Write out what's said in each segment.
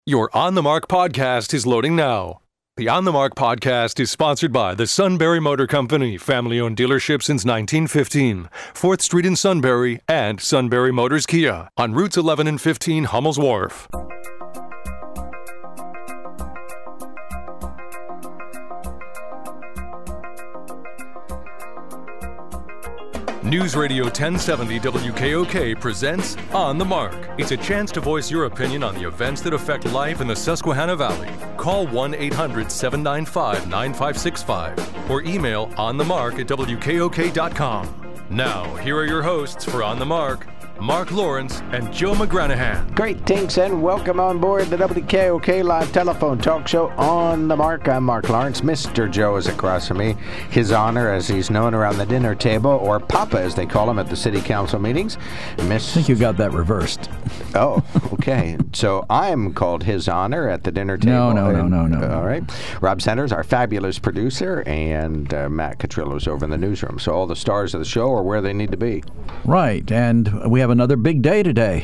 Your On the Mark podcast is loading now. The On the Mark podcast is sponsored by the Sunbury Motor Company, family-owned dealership since 1915, 4th Street in Sunbury, and Sunbury Motors Kia on routes 11 and 15 Hummel's Wharf. News Radio 1070 WKOK presents On the Mark. It's a chance to voice your opinion on the events that affect life in the Susquehanna Valley. Call 1-800-795-9565 or email onthemark@wkok.com. Now, here are your hosts for On the Mark, Mark Lawrence and Joe McGranahan. Greetings and welcome on board the WKOK live telephone talk show On the Mark. I'm Mark Lawrence. Mr. Joe is across from me. His honor, as he's known around the dinner table, or Papa as they call him at the city council meetings. I think you got that reversed. Oh, okay. So I'm called His Honor at the dinner table. No. All right. Rob Sanders, our fabulous producer, and Matt Catrillo's over in the newsroom. So all the stars of the show are where they need to be. Right, and we have another big day today.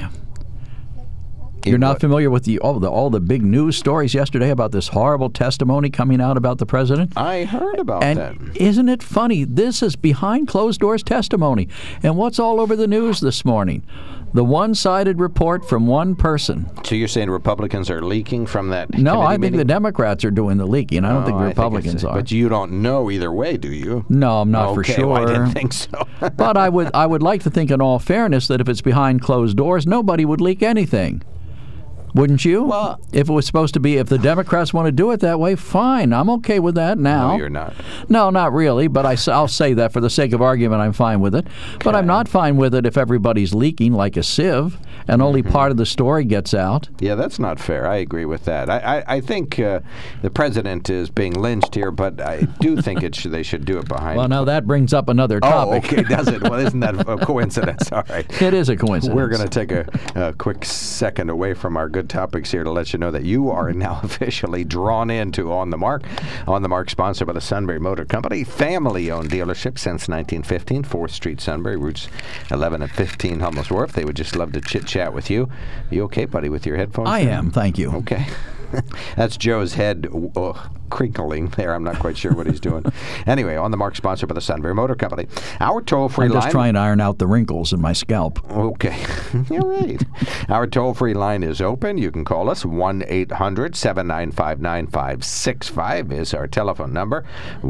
You're not familiar with all the big news stories yesterday about this horrible testimony coming out about the president? I heard about that. And isn't it funny? This is behind closed doors testimony. And what's all over the news this morning? The one-sided report from one person. So you're saying Republicans are leaking from that? No, I think meeting? the Democrats are doing the leaking. I don't think the Republicans are. But you don't know either way, do you? No, I'm not for sure. Well, I didn't think so. But I would like to think, in all fairness, that if it's behind closed doors, nobody would leak anything. Wouldn't you? Well, if it was supposed to be, if the Democrats want to do it that way, fine. I'm okay with that now. No, you're not. No, not really, but I'll say that for the sake of argument, I'm fine with it. Okay. But I'm not fine with it if everybody's leaking like a sieve and only part of the story gets out. Yeah, that's not fair. I agree with that. I think the president is being lynched here, but I do think they should do it behind. Well, now that brings up another topic. Oh, okay, does it? Well, isn't that a coincidence? All right. It is a coincidence. We're going to take a quick second away from our good topics here to let you know that you are now officially drawn into On the Mark. On the Mark, sponsored by the Sunbury Motor Company, family-owned dealership since 1915, 4th Street, Sunbury, routes 11 and 15 Hummel's Wharf. They would just love to chit-chat with you. You okay, buddy, with your headphones? I am, thank you. Okay. That's Joe's head crinkling there. I'm not quite sure what he's doing. Anyway, On the Mark, sponsored by the Sunbury Motor Company. Our toll-free line... I'm just trying to iron out the wrinkles in my scalp. Okay. You're right. Our toll-free line is open. You can call us. 1-800-795-9565 is our telephone number.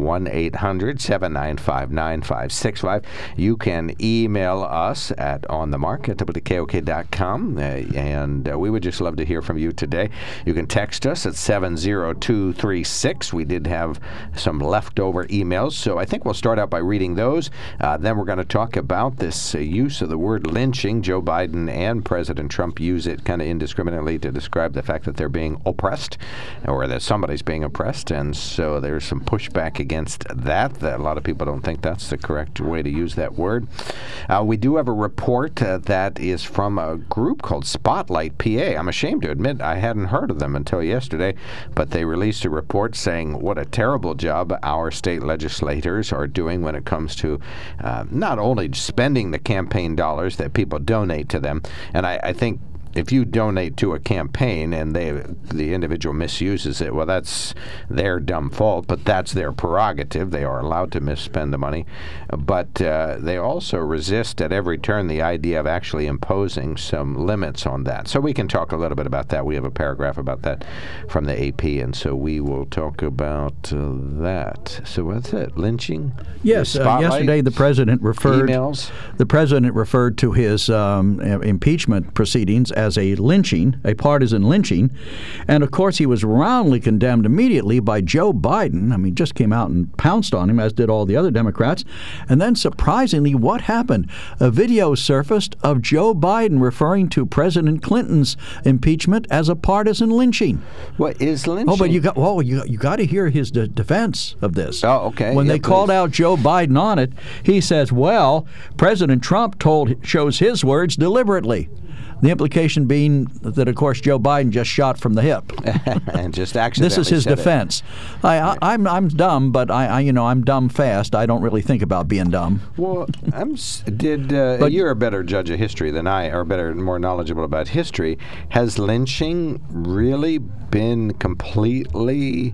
1-800-795-9565. You can email us at onthemark@wkok.com, and we would just love to hear from you today. You can text us at 70236. We did have some leftover emails, so I think we'll start out by reading those. Then we're going to talk about this use of the word lynching. Joe Biden and President Trump use it kind of indiscriminately to describe the fact that they're being oppressed, or that somebody's being oppressed, and so there's some pushback against that. A lot of people don't think that's the correct way to use that word. We do have a report that is from a group called Spotlight PA. I'm ashamed to admit I hadn't heard of them until yesterday, but they released a report saying what a terrible job our state legislators are doing when it comes to not only spending the campaign dollars that people donate to them, and I think if you donate to a campaign and the individual misuses it, well, that's their dumb fault, but that's their prerogative. They are allowed to misspend the money. But they also resist at every turn the idea of actually imposing some limits on that. So we can talk a little bit about that. We have a paragraph about that from the AP, and so we will talk about that. So what's it? Lynching? Yes. Yesterday the president referred to his impeachment proceedings as a lynching, a partisan lynching. And, of course, he was roundly condemned immediately by Joe Biden. I mean, just came out and pounced on him, as did all the other Democrats. And then, surprisingly, what happened? A video surfaced of Joe Biden referring to President Clinton's impeachment as a partisan lynching. What is lynching? Oh, but you got to hear his defense of this. Oh, okay. When they called out Joe Biden on it, he says, well, President Trump chose his words deliberately. The implication being that, of course, Joe Biden just shot from the hip. And just accidentally This is his defense. I'm dumb, but I'm dumb fast. I don't really think about being dumb. Well, you're a better judge of history than I, or more knowledgeable about history. Has lynching really been completely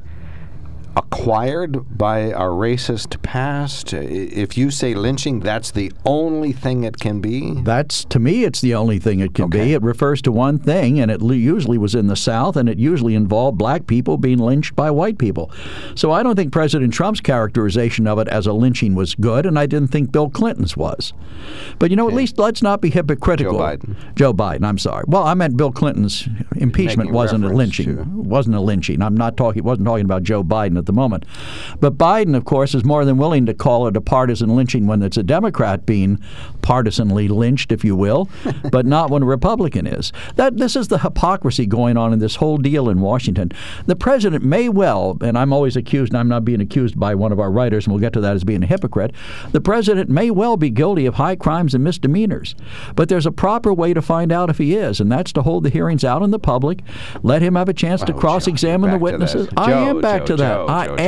acquired by our racist past? If you say lynching, that's the only thing it can be? To me, it's the only thing it can be. It refers to one thing, and it usually was in the South, and it usually involved black people being lynched by white people. So I don't think President Trump's characterization of it as a lynching was good, and I didn't think Bill Clinton's was. But, at least let's not be hypocritical. Joe Biden, I'm sorry. Well, I meant Bill Clinton's impeachment wasn't a lynching. Wasn't a lynching. Wasn't talking about Joe Biden at the moment. But Biden, of course, is more than willing to call it a partisan lynching when it's a Democrat being partisanly lynched, if you will, but not when a Republican is. This is the hypocrisy going on in this whole deal in Washington. The president may well, and I'm always accused, and I'm not being accused by one of our writers, and we'll get to that as being a hypocrite, the president may well be guilty of high crimes and misdemeanors. But there's a proper way to find out if he is, and that's to hold the hearings out in the public, let him have a chance to cross-examine the witnesses. I am back to that.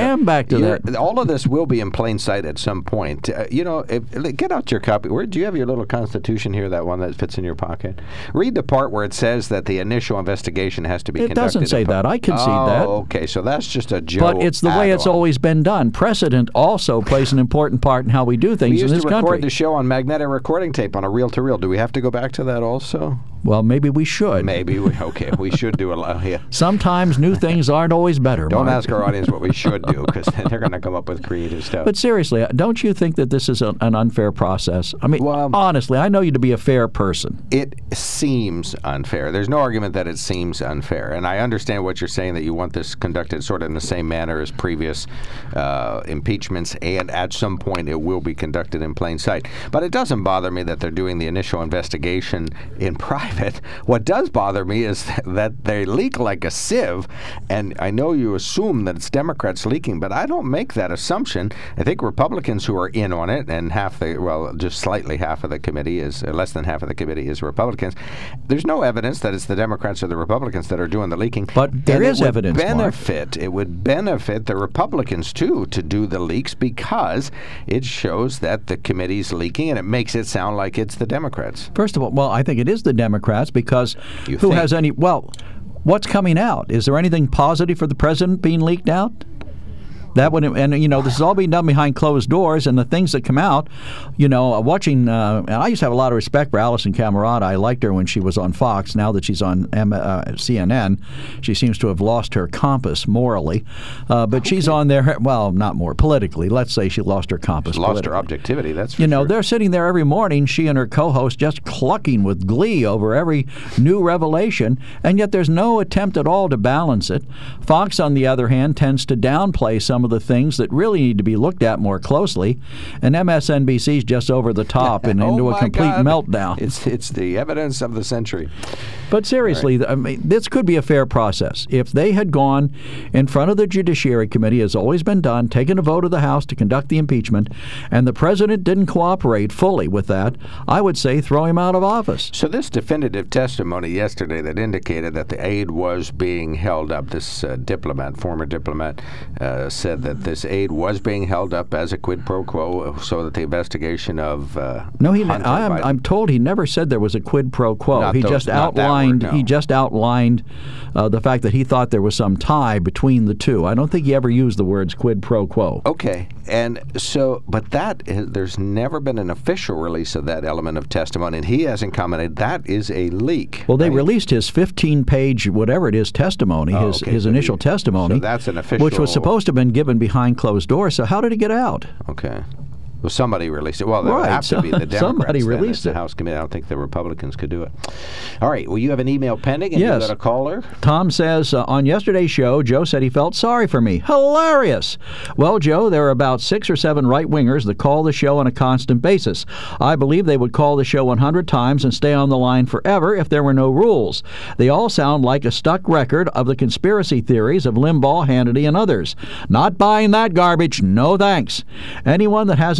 All of this will be in plain sight at some point. Get out your copy. Do you have your little Constitution here, that one that fits in your pocket? Read the part where it says that the initial investigation has to be conducted. It doesn't say that. I concede that. Oh, okay. So that's just a joke. But it's the way it's always been done. Precedent also plays an important part in how we do things in this country. We used to record the show on magnetic recording tape on a reel-to-reel. Do we have to go back to that also? Well, maybe we should. We should do a lot. Yeah. Sometimes new things aren't always better. Don't ask our audience what we should do, because then they're going to come up with creative stuff. But seriously, don't you think that this is an unfair process? I mean, honestly, I know you to be a fair person. It seems unfair. There's no argument that it seems unfair. And I understand what you're saying, that you want this conducted sort of in the same manner as previous impeachments, and at some point it will be conducted in plain sight. But it doesn't bother me that they're doing the initial investigation in private. What does bother me is that they leak like a sieve, and I know you assume that it's Democrats leaking, but I don't make that assumption. I think Republicans who are in on it, and just slightly half of the committee less than half of the committee is Republicans. There's no evidence that it's the Democrats or the Republicans that are doing the leaking. But there is evidence, Mark. It would benefit the Republicans, too, to do the leaks, because it shows that the committee's leaking, and it makes it sound like it's the Democrats. First of all, I think it is the Democrats, because what's coming out? Is there anything positive for the president being leaked out? That would, and this is all being done behind closed doors, and the things that come out, watching. And I used to have a lot of respect for Alison Camerata. I liked her when she was on Fox. Now that she's on CNN, she seems to have lost her compass morally. But she's on there. Well, not more politically. Let's say she lost her compass. Lost her objectivity. That's for sure. They're sitting there every morning, she and her co-host, just clucking with glee over every new revelation, and yet there's no attempt at all to balance it. Fox, on the other hand, tends to downplay some of the things that really need to be looked at more closely, and MSNBC's just over the top and into a complete meltdown. It's the evidence of the century. But seriously, I mean, this could be a fair process. If they had gone in front of the Judiciary Committee, as always been done, taken a vote of the House to conduct the impeachment, and the president didn't cooperate fully with that, I would say throw him out of office. So this definitive testimony yesterday that indicated that the aid was being held up, this former diplomat, said that this aid was being held up as a quid pro quo, so that the investigation of I'm told he never said there was a quid pro quo. He just outlined the fact that he thought there was some tie between the two. I don't think he ever used the words quid pro quo. Okay, and so, but there's never been an official release of that element of testimony, and he hasn't commented. That is a leak. Well, they released his 15-page, whatever it is, testimony, his initial testimony, so that's an official, which was supposed to have been given behind closed doors. So how did it get out? Okay. Well, somebody released it. Well, that would have to be the Democrats. Somebody released it. The House committee. I don't think the Republicans could do it. All right. Well, you have an email pending, and yes. You got a caller? Tom says, on yesterday's show, Joe said he felt sorry for me. Hilarious. Well, Joe, there are about 6 or 7 right-wingers that call the show on a constant basis. I believe they would call the show 100 times and stay on the line forever if there were no rules. They all sound like a stuck record of the conspiracy theories of Limbaugh, Hannity, and others. Not buying that garbage. No thanks. Anyone that has an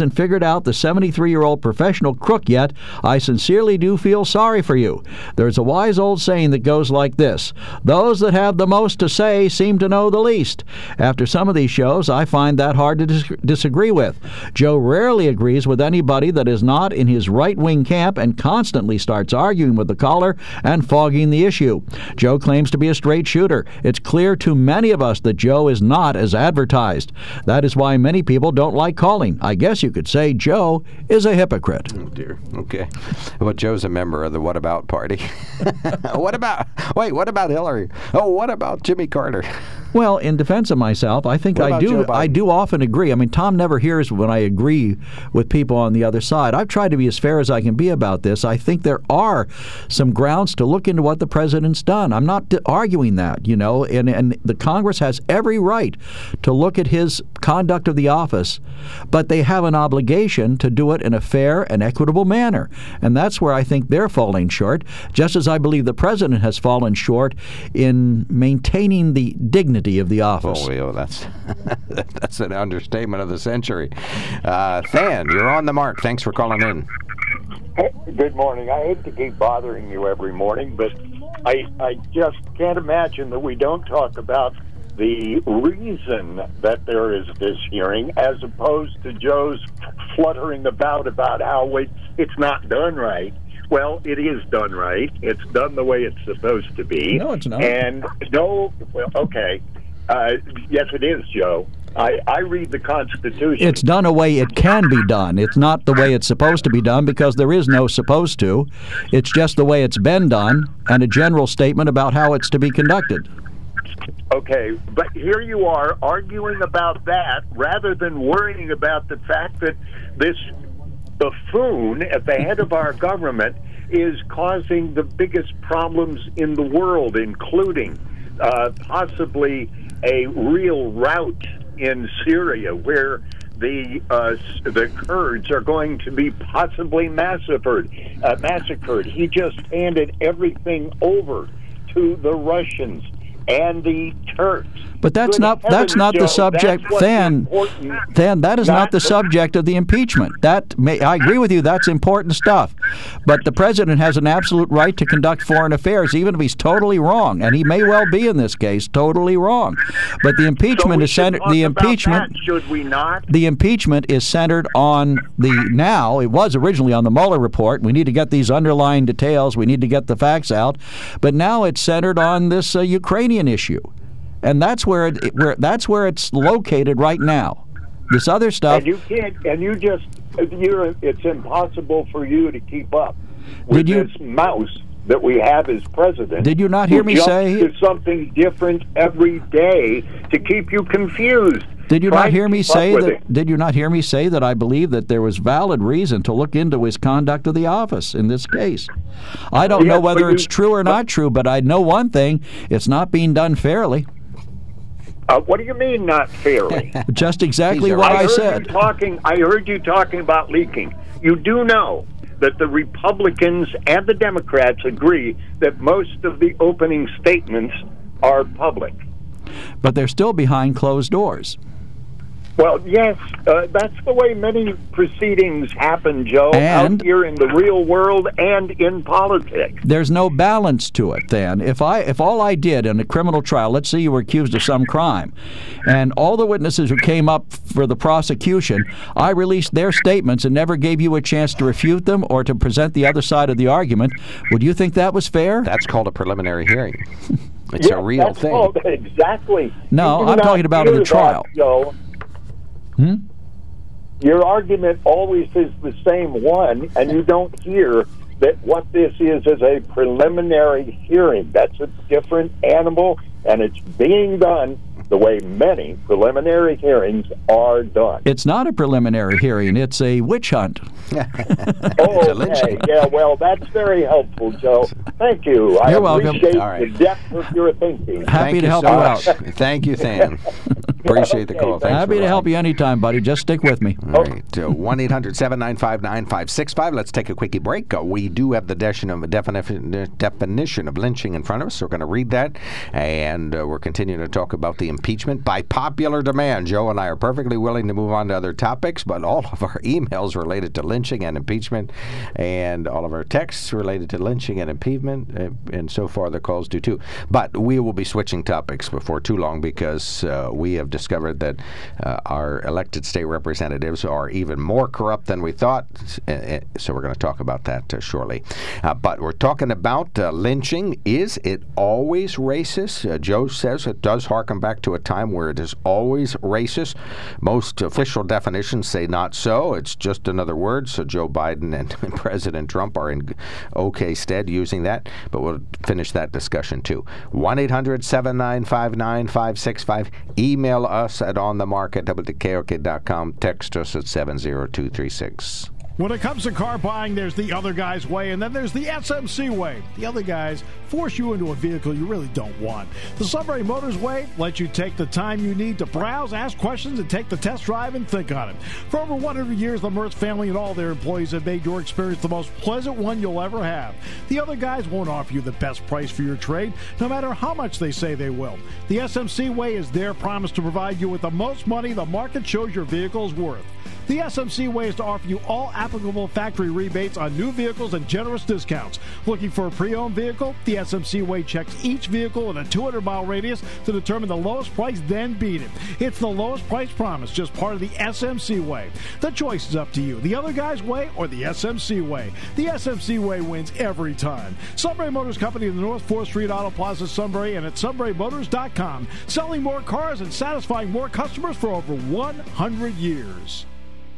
hasn't figured out the 73-year-old professional crook yet, I sincerely do feel sorry for you. There's a wise old saying that goes like this: those that have the most to say seem to know the least. After some of these shows, I find that hard to disagree with. Joe rarely agrees with anybody that is not in his right-wing camp and constantly starts arguing with the caller and fogging the issue. Joe claims to be a straight shooter. It's clear to many of us that Joe is not as advertised. That is why many people don't like calling. I guess you could say Joe is a hypocrite. Oh, dear. Okay. Well, Joe's a member of the What About Party. What about Hillary? Oh, what about Jimmy Carter? Well, in defense of myself, I think I do often agree. I mean, Tom never hears when I agree with people on the other side. I've tried to be as fair as I can be about this. I think there are some grounds to look into what the president's done. I'm not arguing that, and the Congress has every right to look at his conduct of the office, but they have an obligation to do it in a fair and equitable manner. And that's where I think they're falling short, just as I believe the president has fallen short in maintaining the dignity of the office. Oh, that's an understatement of the century. Than, you're on the mark. Thanks for calling in. Hey, good morning. I hate to keep bothering you every morning, but I just can't imagine that we don't talk about the reason that there is this hearing, as opposed to Joe's fluttering about how it's not done right. Well, it is done right. It's done the way it's supposed to be. No, it's not. Okay. Yes, it is, Joe. I read the Constitution. It's done a way it can be done. It's not the way it's supposed to be done, because there is no supposed to. It's just the way it's been done, and a general statement about how it's to be conducted. Okay, but here you are arguing about that rather than worrying about the fact that this buffoon at the head of our government is causing the biggest problems in the world, including possibly a real rout in Syria where the Kurds are going to be possibly massacred. He just handed everything over to the Russians and the Turks. But that's not the subject, Than, that is not the subject of the impeachment. I agree with you, that's important stuff. But the president has an absolute right to conduct foreign affairs, even if he's totally wrong, and he may well be in this case totally wrong. But the impeachment is centered. Should we not? The impeachment is centered on it was originally on the Mueller report. We need to get these underlying details. We need to get the facts out. But now it's centered on this Ukrainian issue. And that's where it's located right now. This other stuff. And you can't. And it's impossible for you to keep up with this mouse that we have as president. Did you not hear me say to something different every day to keep you confused? Did you not hear me say that? Did you not hear me say that I believe that there was valid reason to look into his conduct of the office in this case? I don't know whether it's true or not true, but I know one thing: it's not being done fairly. What do you mean, not fairly? Just exactly what I said. I heard you talking about leaking. You do know that the Republicans and the Democrats agree that most of the opening statements are public. But they're still behind closed doors. Well, yes, that's the way many proceedings happen, Joe, out here in the real world and in politics. There's no balance to it, then. If all I did in a criminal trial, let's say you were accused of some crime, and all the witnesses who came up for the prosecution, I released their statements and never gave you a chance to refute them or to present the other side of the argument, would you think that was fair? That's called a preliminary hearing. It's a real thing. Exactly. No, I'm talking about in the trial. Joe. Your argument always is the same one, and you don't hear that what this is a preliminary hearing. That's a different animal, and it's being done the way many preliminary hearings are done. It's not a preliminary hearing. It's a witch hunt. Okay. Yeah, well, that's very helpful, Joe. Thank you. You're welcome. I appreciate the depth of your thinking. Happy to help you out. Thank you, Than. Appreciate the call. Thanks. Happy to help you anytime, buddy. Just stick with me. All right. 1-800-795-9565. Let's take a quickie break. We do have the definition of lynching in front of us, so we're going to read that, and we're continuing to talk about the impeachment by popular demand. Joe and I are perfectly willing to move on to other topics, but all of our emails related to lynching and impeachment, and all of our texts related to lynching and impeachment, and so far the calls do too. But we will be switching topics before too long, because we have discovered that our elected state representatives are even more corrupt than we thought, so we're going to talk about that shortly. But we're talking about lynching. Is it always racist? Joe says it does harken back to a time where it is always racist. Most official definitions say not so. It's just another word, so Joe Biden and President Trump are in okay stead using that, but we'll finish that discussion too. 1-800-795-9565. Email us at onthemark@wkok.com. Text us at 70236. When it comes to car buying, there's the other guy's way, and then there's the SMC way. The other guys force you into a vehicle you really don't want. The Sunbury Motors way lets you take the time you need to browse, ask questions, and take the test drive and think on it. For over 100 years, the Mertz family and all their employees have made your experience the most pleasant one you'll ever have. The other guys won't offer you the best price for your trade, no matter how much they say they will. The SMC way is their promise to provide you with the most money the market shows your vehicle is worth. The SMC way is to offer you all applicable factory rebates on new vehicles and generous discounts. Looking for a pre-owned vehicle? The SMC way checks each vehicle in a 200-mile radius to determine the lowest price, then beat it. It's the lowest price promise, just part of the SMC way. The choice is up to you, the other guy's way or the SMC way. The SMC way wins every time. Sunbury Motors Company in the North 4th Street Auto Plaza, Sunbury, and at sunburymotors.com. Selling more cars and satisfying more customers for over 100 years.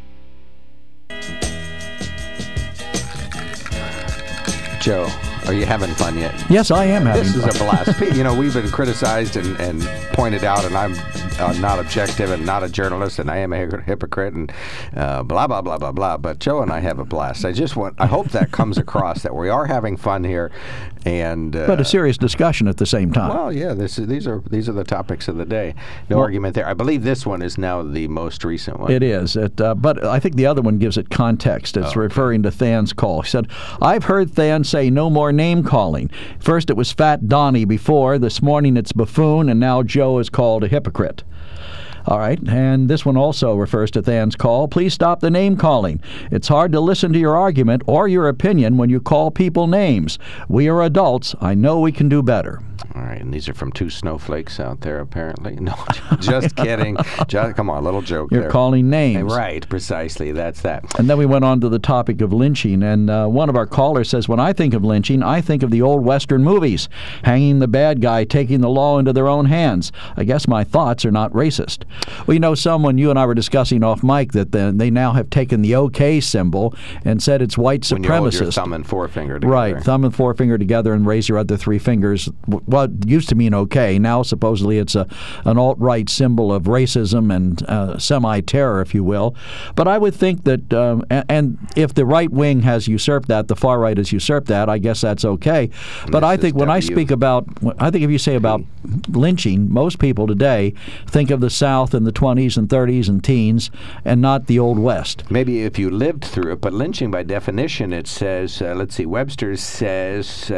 Joe, are you having fun yet? Yes, I am having fun. This is a blast. You know, we've been criticized and pointed out, and I'm not objective and not a journalist, and I am a hypocrite, and blah, blah, blah, blah, blah. But Joe and I have a blast. I hope that comes across, that we are having fun here. But a serious discussion at the same time. Well, yeah, these are the topics of the day. No argument there. I believe this one is now the most recent one. It is. But I think the other one gives it context. It's referring to Than's call. He said, I've heard Than say no more name calling. First it was Fat Donnie before. This morning it's buffoon, and now Joe is called a hypocrite. All right, and this one also refers to Than's call. Please stop the name calling. It's hard to listen to your argument or your opinion when you call people names. We are adults. I know we can do better. All right, and these are from two snowflakes out there, apparently. No, just kidding. Come on, little joke You're there. calling names. Right, precisely. That's that. And then we went on to the topic of lynching, and one of our callers says, when I think of lynching, I think of the old Western movies, hanging the bad guy, taking the law into their own hands. I guess my thoughts are not racist. Well, you know, someone, you and I were discussing off mic, that they now have taken the OK symbol and said it's white supremacist. When you hold your thumb and forefinger together. Right, thumb and forefinger together and raise your other three fingers. What used to mean OK, now supposedly it's an alt-right symbol of racism and semi-terror, if you will. But I would think that, and if the right wing has usurped that, the far right has usurped that, I guess that's OK. But I think when I speak about, I think if you say about lynching, most people today think of the South in the 20s and 30s and teens, and not the Old West. Maybe if you lived through it, but lynching by definition, it says, let's see, Webster says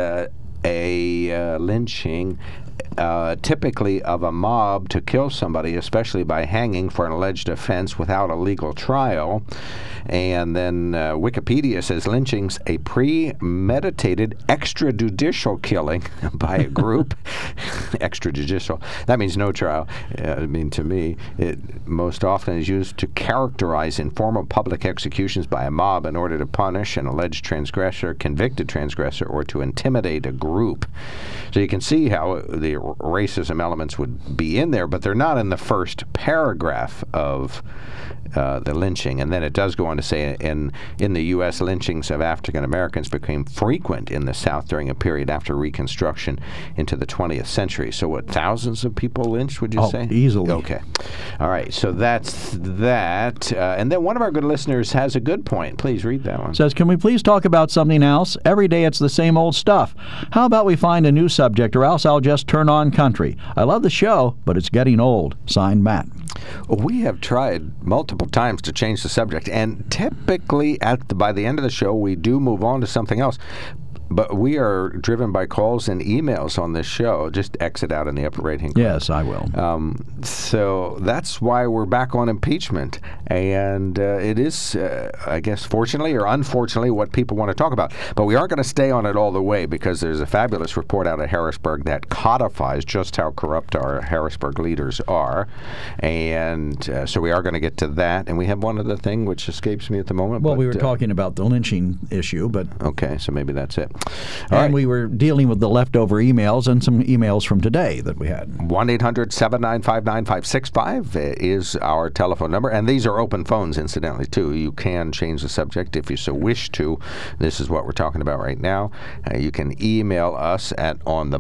a lynching typically of a mob to kill somebody, especially by hanging for an alleged offense without a legal trial. And then Wikipedia says lynching's a premeditated extrajudicial killing by a group. Extrajudicial. That means no trial. To me, it most often is used to characterize informal public executions by a mob in order to punish an alleged transgressor, convicted transgressor, or to intimidate a group. So you can see how the racism elements would be in there, but they're not in the first paragraph of the lynching. And then it does go on to say in the U.S., lynchings of African Americans became frequent in the South during a period after Reconstruction into the 20th century. So what, thousands of people lynched, would you say? Easily. Okay. All right, so that's that. And then one of our good listeners has a good point. Please read that one. Says, can we please talk about something else? Every day it's the same old stuff. How about we find a new subject, or else I'll just turn turn-on country. I love the show, but it's getting old. Signed, Matt. We have tried multiple times to change the subject, and typically by the end of the show, we do move on to something else. But we are driven by calls and emails on this show. Just exit out in the upper right-hand corner. Yes, I will. So that's why we're back on impeachment. And it is, I guess, fortunately or unfortunately, what people want to talk about. But we aren't going to stay on it all the way because there's a fabulous report out of Harrisburg that codifies just how corrupt our Harrisburg leaders are. And so we are going to get to that. And we have one other thing which escapes me at the moment. Well, we were talking about the lynching issue, but... Okay, so maybe that's it. And we were dealing with the leftover emails and some emails from today that we had. 1-800-795-9565 is our telephone number. And these are open phones, incidentally, too. You can change the subject if you so wish to. This is what we're talking about right now. You can email us at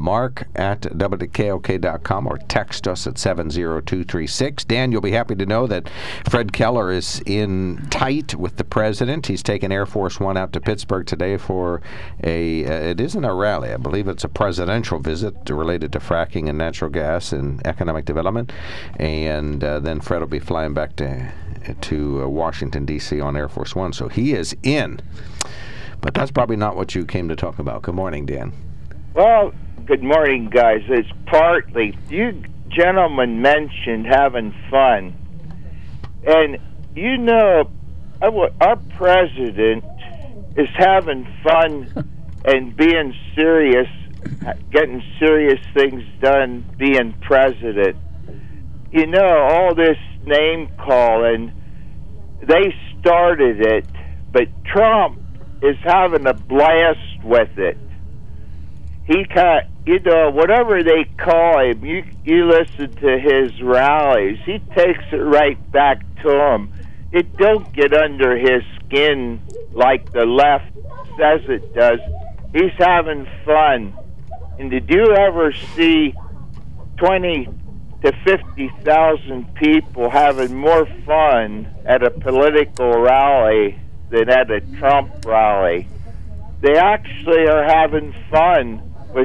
onthemark@wkok.com or text us at 70236. Dan, you'll be happy to know that Fred Keller is in tight with the president. He's taken Air Force One out to Pittsburgh today for it isn't a rally. I believe it's a presidential visit related to fracking and natural gas and economic development. And then Fred will be flying back to Washington, D.C. on Air Force One. So he is in. But that's probably not what you came to talk about. Good morning, Dan. Well, good morning, guys. It's partly, you gentlemen mentioned having fun. And, you know, our president is having fun and being serious, getting serious things done, being president. You know, all this name calling, they started it, but Trump is having a blast with it. He whatever they call him, you listen to his rallies, he takes it right back to him. It don't get under his skin like the left says it does. He's having fun. And did you ever see 20 to 50,000 people having more fun at a political rally than at a Trump rally? They actually are having fun with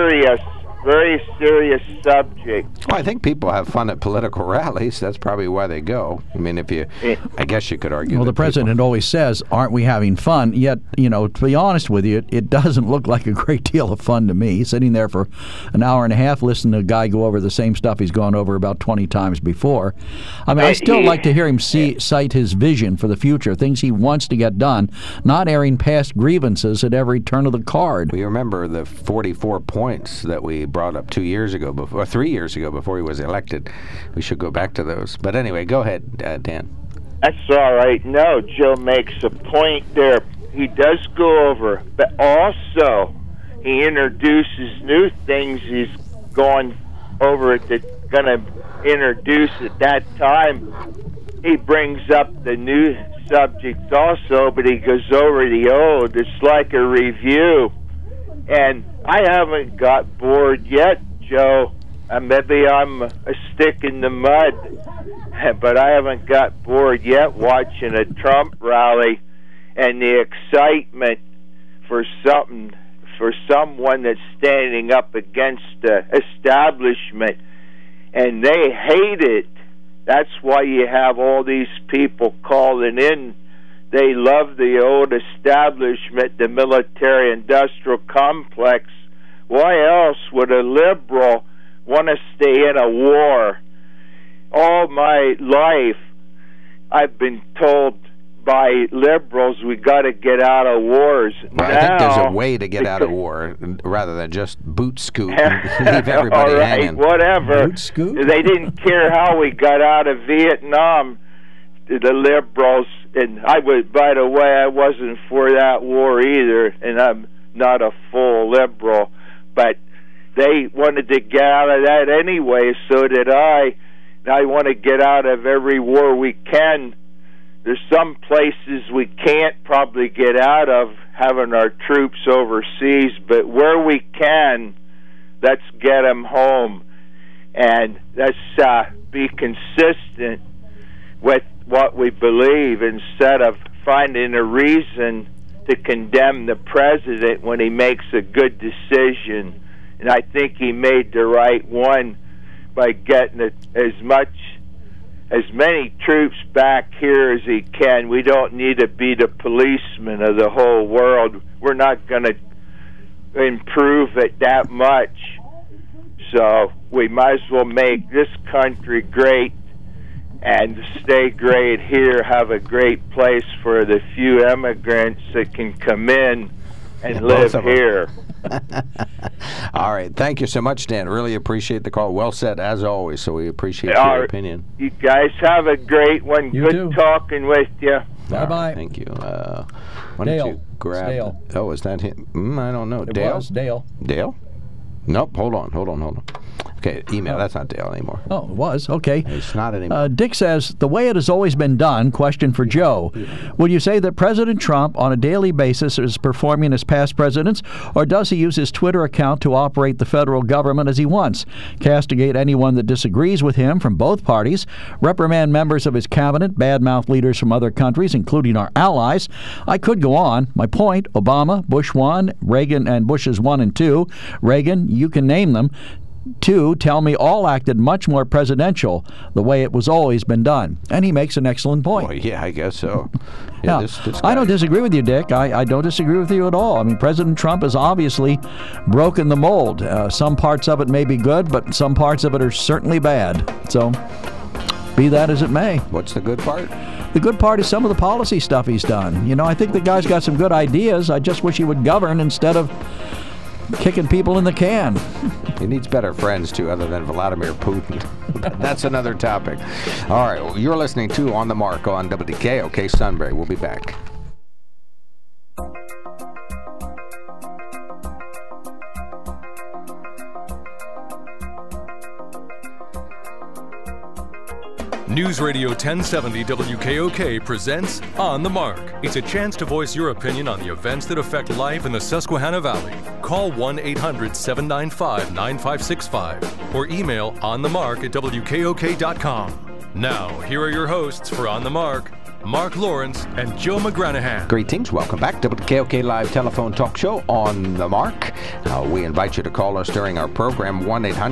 very serious subjects. Well, I think people have fun at political rallies. That's probably why they go. I mean, I guess you could argue. Well, the president always says, "Aren't we having fun?" Yet, to be honest with you, it doesn't look like a great deal of fun to me. Sitting there for an hour and a half listening to a guy go over the same stuff he's gone over about 20 times before. I mean, I still like to hear him cite his vision for the future, things he wants to get done, not airing past grievances at every turn of the card. We remember the 44 points that we brought up 3 years ago before he was elected. We should go back to those. But anyway, go ahead, Dan. That's all right. No, Joe makes a point there. He does go over, but also he introduces new things he's going over going to introduce at that time. He brings up the new subjects also, but he goes over the old. It's like a review. And I haven't got bored yet, Joe. Maybe I'm a stick in the mud, but I haven't got bored yet watching a Trump rally and the excitement for someone that's standing up against the establishment, and they hate it. That's why you have all these people calling in. They love the old establishment, the military-industrial complex. Why else would a liberal want to stay in a war? All my life, I've been told by liberals we got to get out of wars. Well, I think there's a way to get out of war rather than just boot scoot and leave everybody all right, hanging. Whatever. Boot scoot? They didn't care how we got out of Vietnam. The liberals, and by the way, I wasn't for that war either, and I'm not a full liberal, but they wanted to get out of that anyway, so did I. And I want to get out of every war we can. There's some places we can't probably get out of, having our troops overseas, but where we can, let's get them home. And let's be consistent with what we believe instead of finding a reason to condemn the president when he makes a good decision. and I think he made the right one by getting as many troops back here as he can. We don't need to be the policeman of the whole world. We're not going to improve it that much. So we might as well make this country great and stay great here, have a great place for the few immigrants that can come in and live here. All right. Thank you so much, Dan. Really appreciate the call. Well said, as always, so we appreciate your opinion. You guys have a great one. You Good too. Talking with you. Bye-bye. Thank you. Why Dale. don't you grab... Dale. Oh, is that him? I don't know. It Dale? was Dale. Dale? Nope. Hold on. Okay, email. That's not Dale anymore. Oh, it was. Okay. It's not anymore. Dick says, the way it has always been done, question for Joe, would you say that President Trump on a daily basis is performing as past presidents, or does he use his Twitter account to operate the federal government as he wants, castigate anyone that disagrees with him from both parties, reprimand members of his cabinet, badmouth leaders from other countries, including our allies? I could go on. My point, Obama, Bush 1, Reagan, and Bushes 1 and 2, Reagan, you can name them, 2, tell me all acted much more presidential the way it was always been done. And he makes an excellent point. Well, yeah, I guess so. Yeah, this I don't disagree with you, Dick. I don't disagree with you at all. I mean, President Trump has obviously broken the mold. Some parts of it may be good, but some parts of it are certainly bad. So, be that as it may. What's the good part? The good part is some of the policy stuff he's done. You know, I think the guy's got some good ideas. I just wish he would govern instead of kicking people in the can. He needs better friends, too, other than Vladimir Putin. That's another topic. All right, well, you're listening to On the Mark on WKOK Sunbury. We'll be back. News Radio 1070 WKOK presents On the Mark. It's a chance to voice your opinion on the events that affect life in the Susquehanna Valley. Call 1-800-795-9565 or email onthemark@wkok.com. Now, here are your hosts for On the Mark, Mark Lawrence and Joe McGranahan. Greetings. Welcome back to WKOK Live Telephone Talk Show On the Mark. We invite you to call us during our program,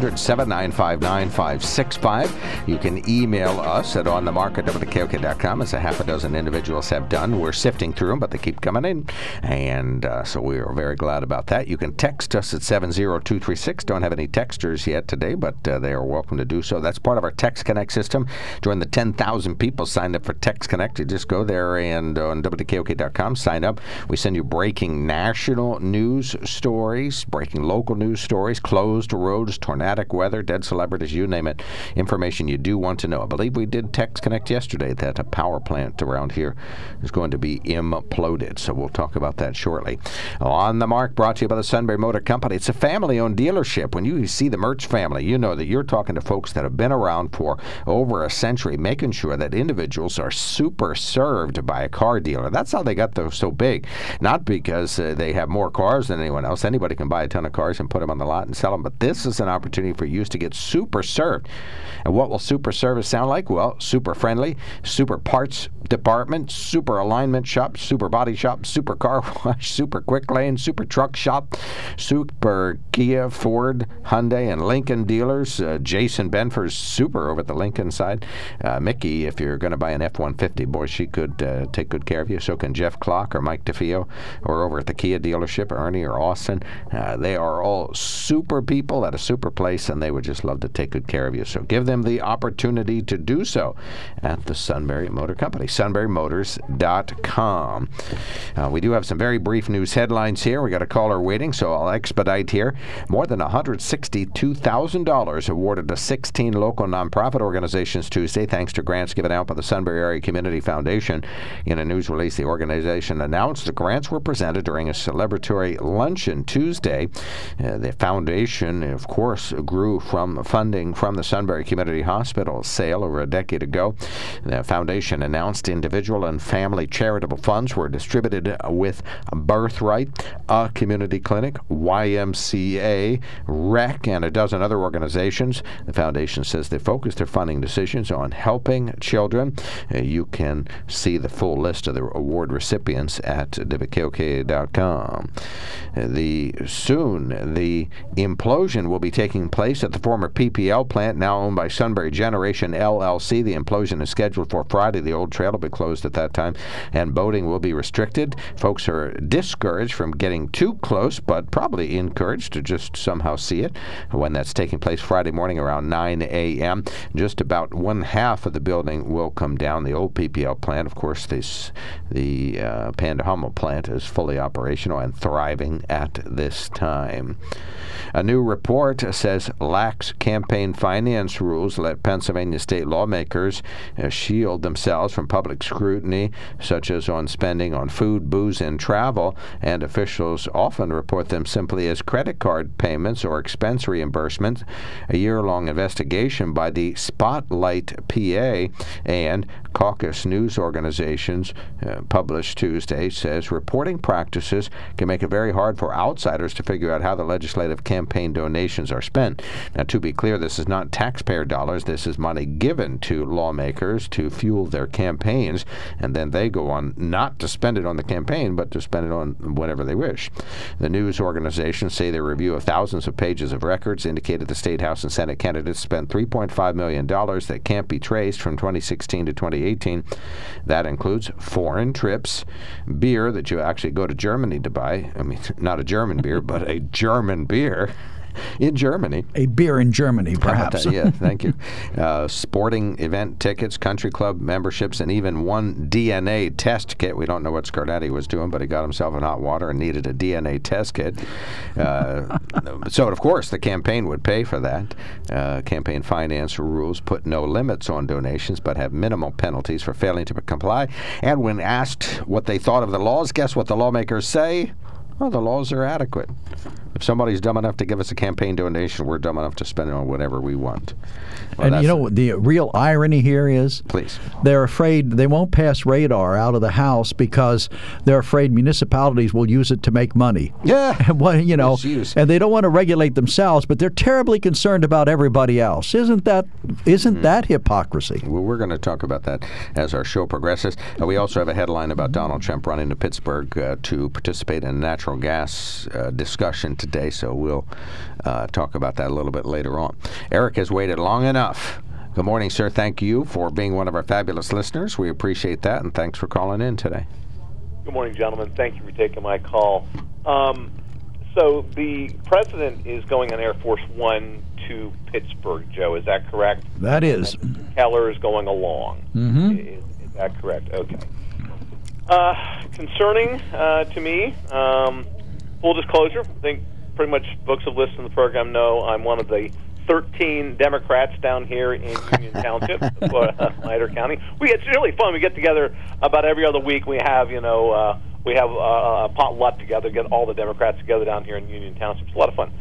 1-800-795-9565. You can email us at onthemark@wkok.com, as a half a dozen individuals have done. We're sifting through them, but they keep coming in, and so we are very glad about that. You can text us at 70236. Don't have any texters yet today, but they are welcome to do so. That's part of our Text Connect system. Join the 10,000 people signed up for Text Connect. You just go there and on WKOK.com, sign up. We send you breaking national news stories, breaking local news stories, closed roads, tornadic weather, dead celebrities, you name it. Information you do want to know. I believe we did Text Connect yesterday that a power plant around here is going to be imploded. So we'll talk about that shortly. On the Mark, brought to you by the Sunbury Motor Company. It's a family-owned dealership. When you see the Mertz family, you know that you're talking to folks that have been around for over a century, making sure that individuals are super served by a car dealer. That's how they got so big. Not because they have more cars than anyone else. Anybody can buy a ton of cars and put them on the lot and sell them. But this is an opportunity for you to get super served. And what will super service sound like? Well, super friendly, super parts department, super alignment shop, super body shop, super car wash, super quick lane, super truck shop, super Kia, Ford, Hyundai, and Lincoln dealers. Jason Benford's super over at the Lincoln side. Mickey, if you're going to buy an F-150, boy, she could take good care of you. So can Jeff Clock or Mike DeFeo, or over at the Kia dealership, Ernie or Austin. They are all super people at a super place, and they would just love to take good care of you. So give them the opportunity to do so at the Sunbury Motor Company, sunburymotors.com. We do have some very brief news headlines here. We got a caller waiting, so I'll expedite here. More than $162,000 awarded to 16 local nonprofit organizations Tuesday, thanks to grants given out by the Sunbury Area Community Foundation. In a news release, the organization announced the grants were presented during a celebratory luncheon Tuesday. The foundation, of course, grew from funding from the Sunbury Community Community Hospital sale over a decade ago. The foundation announced individual and family charitable funds were distributed with Birthright, a community clinic, YMCA, REC, and a dozen other organizations. The foundation says they focus their funding decisions on helping children. You can see the full list of the award recipients at WKOK.com. The implosion will be taking place at the former PPL plant, now owned by Sunbury Generation LLC. The implosion is scheduled for Friday. The old trail will be closed at that time, and boating will be restricted. Folks are discouraged from getting too close, but probably encouraged to just somehow see it when that's taking place Friday morning around 9 a.m. Just about one half of the building will come down. The old PPL plant, of course, the Panda Hummel plant is fully operational and thriving at this time. A new report says lax campaign finance rules let Pennsylvania state lawmakers shield themselves from public scrutiny, such as on spending on food, booze, and travel, and officials often report them simply as credit card payments or expense reimbursements. A year-long investigation by the Spotlight PA and Caucus news organizations published Tuesday says reporting practices can make it very hard for outsiders to figure out how the legislative campaign donations are spent. Now, to be clear, this is not taxpayer dollars. This is money given to lawmakers to fuel their campaigns, and then they go on not to spend it on the campaign, but to spend it on whatever they wish. The news organizations say their review of thousands of pages of records indicated the State House and Senate candidates spent $3.5 million that can't be traced from 2016 to 2018. That includes foreign trips, beer that you actually go to Germany to buy. I mean, not a German beer, but a German beer. In Germany. A beer in Germany, perhaps. Yeah, thank you. Sporting event tickets, country club memberships, and even one DNA test kit. We don't know what Scarlatti was doing, but he got himself in hot water and needed a DNA test kit. So, of course, the campaign would pay for that. Campaign finance rules put no limits on donations, but have minimal penalties for failing to comply. And when asked what they thought of the laws, guess what the lawmakers say? Well, the laws are adequate. If somebody's dumb enough to give us a campaign donation, we're dumb enough to spend it on whatever we want. Well, and you know, the real irony here is they're afraid they won't pass radar out of the House because they're afraid municipalities will use it to make money. Yeah. And and they don't want to regulate themselves, but they're terribly concerned about everybody else. Isn't that hypocrisy? Well, we're going to talk about that as our show progresses. We also have a headline about Donald Trump running to Pittsburgh to participate in a natural gas discussion today, so we'll talk about that a little bit later on. Eric has waited long enough. Good morning, sir. Thank you for being one of our fabulous listeners. We appreciate that, and thanks for calling in today. Good morning, gentlemen. Thank you for taking my call. So the president is going on Air Force One to Pittsburgh, Joe. Is that correct? That is. And Keller is going along. Mm-hmm. Is that correct? Okay. Concerning to me, full disclosure, I think pretty much folks who listen to the program know I'm one of the 13 Democrats down here in Union Township, Snyder County. It's really fun. We get together about every other week. We have, we have a potluck together, get all the Democrats together down here in Union Township. It's a lot of fun.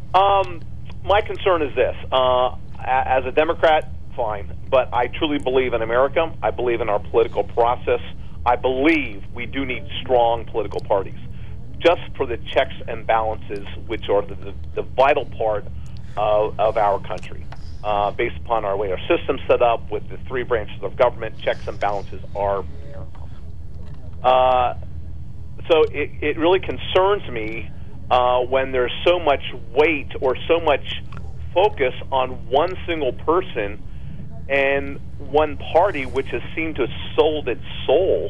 My concern is this. As a Democrat, fine, but I truly believe in America. I believe in our political process. I believe we do need strong political parties, just for the checks and balances, which are the vital part of our country. Based upon our way our system's set up with the three branches of government, checks and balances are paramount. So it really concerns me when there's so much weight or so much focus on one single person and one party, which has seemed to have sold its soul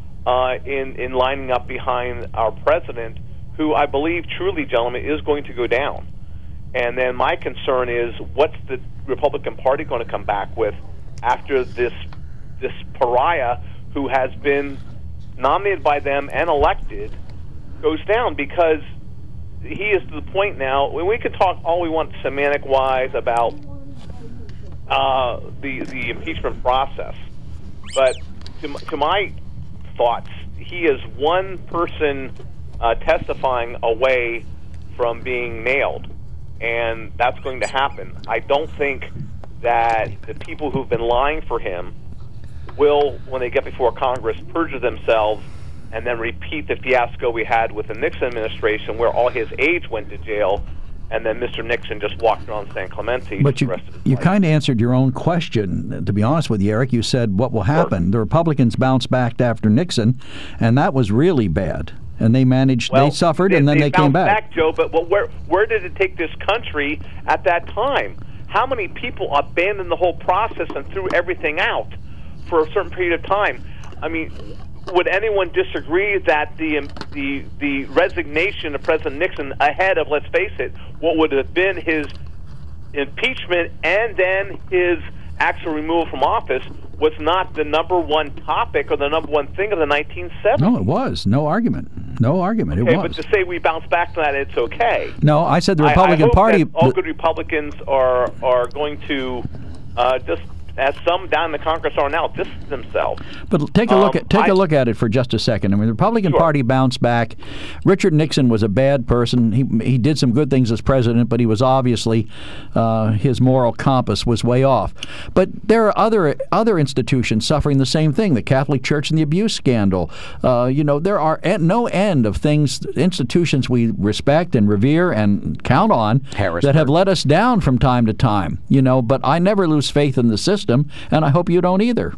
in lining up behind our president, who I believe truly, gentlemen, is going to go down. And then my concern is, what's the Republican Party going to come back with after this pariah who has been nominated by them and elected goes down? Because he is to the point now, we can talk all we want semantic-wise about the impeachment process, but to my thoughts, he is one person testifying away from being nailed, and that's going to happen. I don't think that the people who've been lying for him will, when they get before Congress, perjure themselves and then repeat the fiasco we had with the Nixon administration, where all his aides went to jail, and then Mr. Nixon just walked around San Clemente. But you kind of answered your own question. To be honest with you, Eric, you said what will happen. Sure. The Republicans bounced back after Nixon, and that was really bad. And they managed, they suffered, and then they came back. Joe, but where did it take this country at that time? How many people abandoned the whole process and threw everything out for a certain period of time? I mean, would anyone disagree that the resignation of President Nixon ahead of, let's face it, what would have been his impeachment and then his actual removal from office was not the number one topic or the number one thing of the 1970s? No, it was. No argument. No argument. Okay, it was. But to say we bounce back from that, it's okay. No, I said the Republican Party. That all good Republicans are going to just, as some down in the Congress are now, distance themselves. But take a look at it for just a second. I mean, the Republican Party bounced back. Richard Nixon was a bad person. He did some good things as president, but he was obviously his moral compass was way off. But there are other institutions suffering the same thing. The Catholic Church and the abuse scandal. There are no end of institutions we respect and revere and count on that have let us down from time to time. But I never lose faith in the system. And I hope you don't either.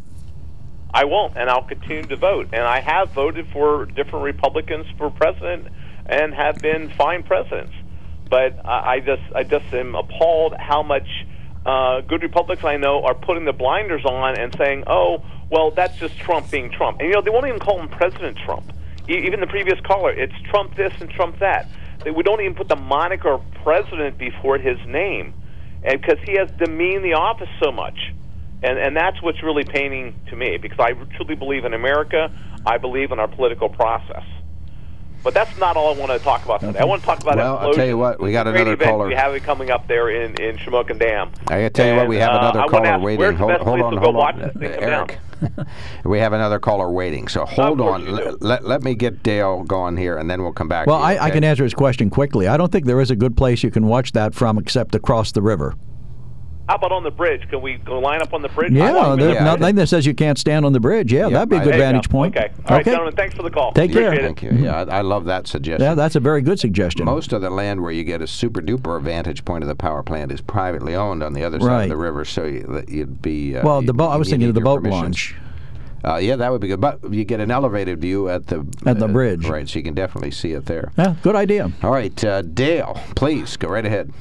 I won't, and I'll continue to vote. And I have voted for different Republicans for president and have been fine presidents. But I just am appalled how much good Republicans I know are putting the blinders on and saying, oh, well, that's just Trump being Trump. And, they won't even call him President Trump. Even the previous caller, it's Trump this and Trump that. We don't even put the moniker president before his name, and because he has demeaned the office so much. And that's what's really paining to me, because I truly believe in America. I believe in our political process. But that's not all I want to talk about today. I want to talk about I'll tell you what, we got another caller. We have it coming up there in Shamokin Dam. I got to tell you what, we have another caller waiting. Hold on, Eric. We have another caller waiting, so hold on. Let me get Dale going here, and then we'll come back. Well, to you, I can answer his question quickly. I don't think there is a good place you can watch that from except across the river. How about on the bridge? Can we go line up on the bridge? Yeah, there's nothing that says you can't stand on the bridge. Yeah, that'd be a good vantage point. Okay. All right, gentlemen, thanks for the call. Take care. Thank you. Yeah, I love that suggestion. Yeah, that's a very good suggestion. Most of the land where you get a super-duper vantage point of the power plant is privately owned on the other side of the river, so you'd be... I was thinking of the boat launch. Yeah, that would be good. But you get an elevated view at the bridge. Right, so you can definitely see it there. Yeah, good idea. All right, Dale, please, go right ahead.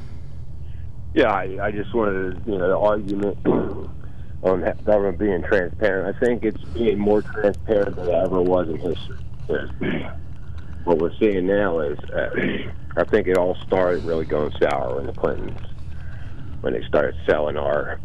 Yeah, I just wanted to, the argument on government being transparent. I think it's being more transparent than it ever was in history. What we're seeing now is, I think it all started really going sour in the Clintons when they started selling our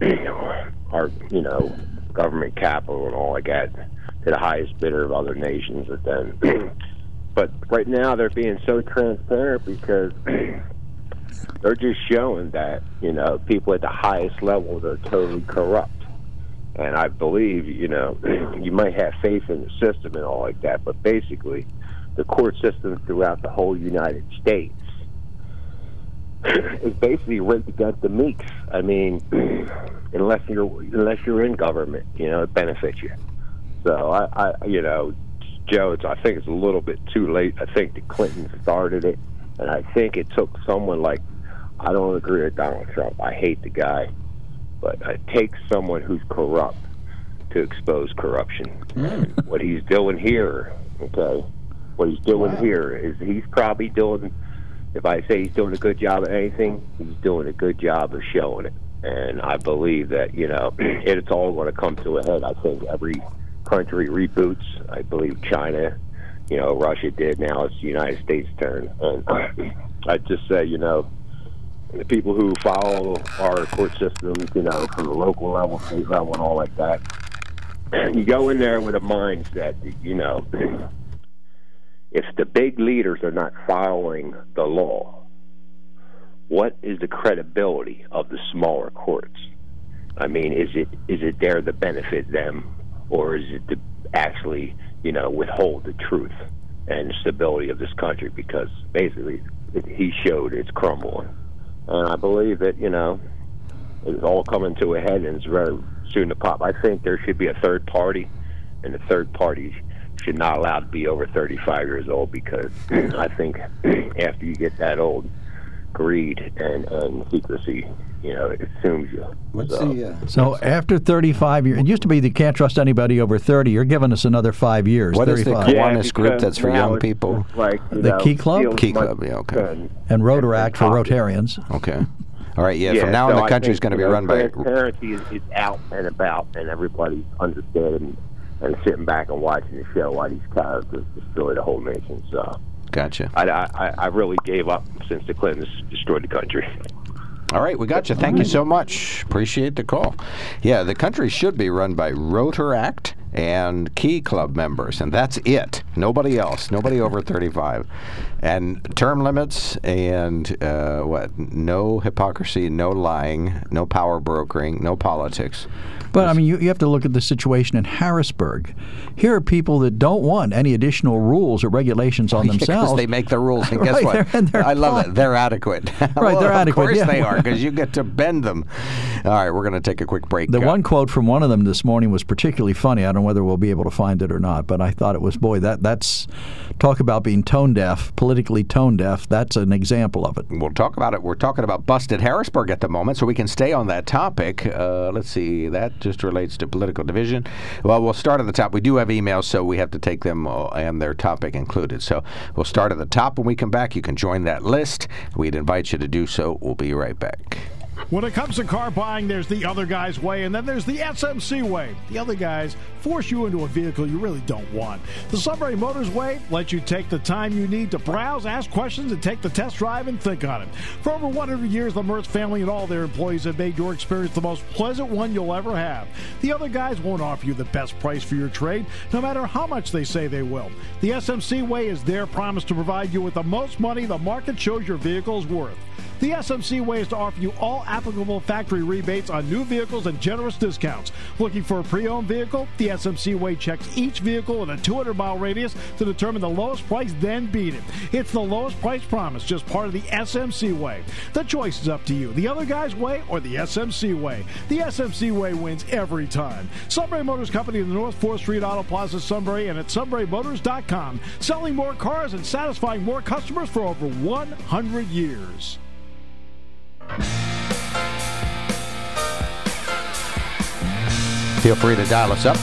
government capital and all like that to the highest bidder of other nations. But right now they're being so transparent because they're just showing that, people at the highest levels are totally corrupt. And I believe, you might have faith in the system and all like that, but basically the court system throughout the whole United States is basically rigged against the meeks. I mean, unless you're in government, it benefits you. So Joe, I think it's a little bit too late. I think the Clintons started it, and I think it took someone like, I don't agree with Donald Trump. I hate the guy, but it takes someone who's corrupt to expose corruption. What he's doing here, here is he's probably doing, if I say he's doing a good job at anything, he's doing a good job of showing it. And I believe that, it's all going to come to a head. I think every country reboots. I believe China, Russia did. Now it's the United States' turn. And I just say, the people who follow our court systems, from the local level, state level, and all like that, you go in there with a mindset that, if the big leaders are not following the law, what is the credibility of the smaller courts? I mean, is it there to benefit them, or is it to actually, withhold the truth and the stability of this country? Because basically, he showed it's crumbling. And I believe that, it's all coming to a head, and it's very soon to pop. I think there should be a third party, and the third party should not allow to be over 35 years old, because I think after you get that old, greed and secrecy, it assumes you. So after 35 years, it used to be that you can't trust anybody over 30. You're giving us another 5 years. What 35. is the Kiwanis group that's for young people? Like, the Key Club? Key Club, yeah, okay. And Rotaract for Rotarians. Okay. All right, from now on, the country's going to be run by... Transparency is out and about, and everybody's understanding and sitting back and watching the show while these characters destroy the whole nation. So, gotcha. I really gave up since the Clintons destroyed the country. All right, we got you. Thank you so much. Appreciate the call. Yeah, the country should be run by Rotaract and Key Club members, and that's it. Nobody else. Nobody over 35. And term limits and no hypocrisy, no lying, no power brokering, no politics. But, I mean, you have to look at the situation in Harrisburg. Here are people that don't want any additional rules or regulations on themselves. Because they make the rules, and guess what? I love it. They're adequate. Right, they're adequate. Of course they are, because you get to bend them. All right, we're going to take a quick break. The one quote from one of them this morning was particularly funny. I don't know whether we'll be able to find it or not, but I thought it was, that's talk about being tone deaf, politically tone deaf. That's an example of it. We'll talk about it. We're talking about busted Harrisburg at the moment, so we can stay on that topic. Let's see, that just relates to political division. Well, we'll start at the top. We do have emails, so we have to take them and their topic included. So we'll start at the top. When we come back, you can join that list. We'd invite you to do so. We'll be right back. When it comes to car buying, there's the other guy's way, and then there's the SMC way. The other guys force you into a vehicle you really don't want. The Sunbury Motors way lets you take the time you need to browse, ask questions, and take the test drive and think on it. For over 100 years, the Mertz family and all their employees have made your experience the most pleasant one you'll ever have. The other guys won't offer you the best price for your trade, no matter how much they say they will. The SMC way is their promise to provide you with the most money the market shows your vehicle is worth. The SMC way is to offer you all applicable factory rebates on new vehicles and generous discounts. Looking for a pre-owned vehicle? The SMC way checks each vehicle in a 200-mile radius to determine the lowest price, then beat it. It's the lowest price promise, just part of the SMC way. The choice is up to you. The other guy's way or the SMC way. The SMC way wins every time. Sunbury Motors Company in the North 4th Street Auto Plaza, Sunbury, and at sunburymotors.com. Selling more cars and satisfying more customers for over 100 years. Feel free to dial us up,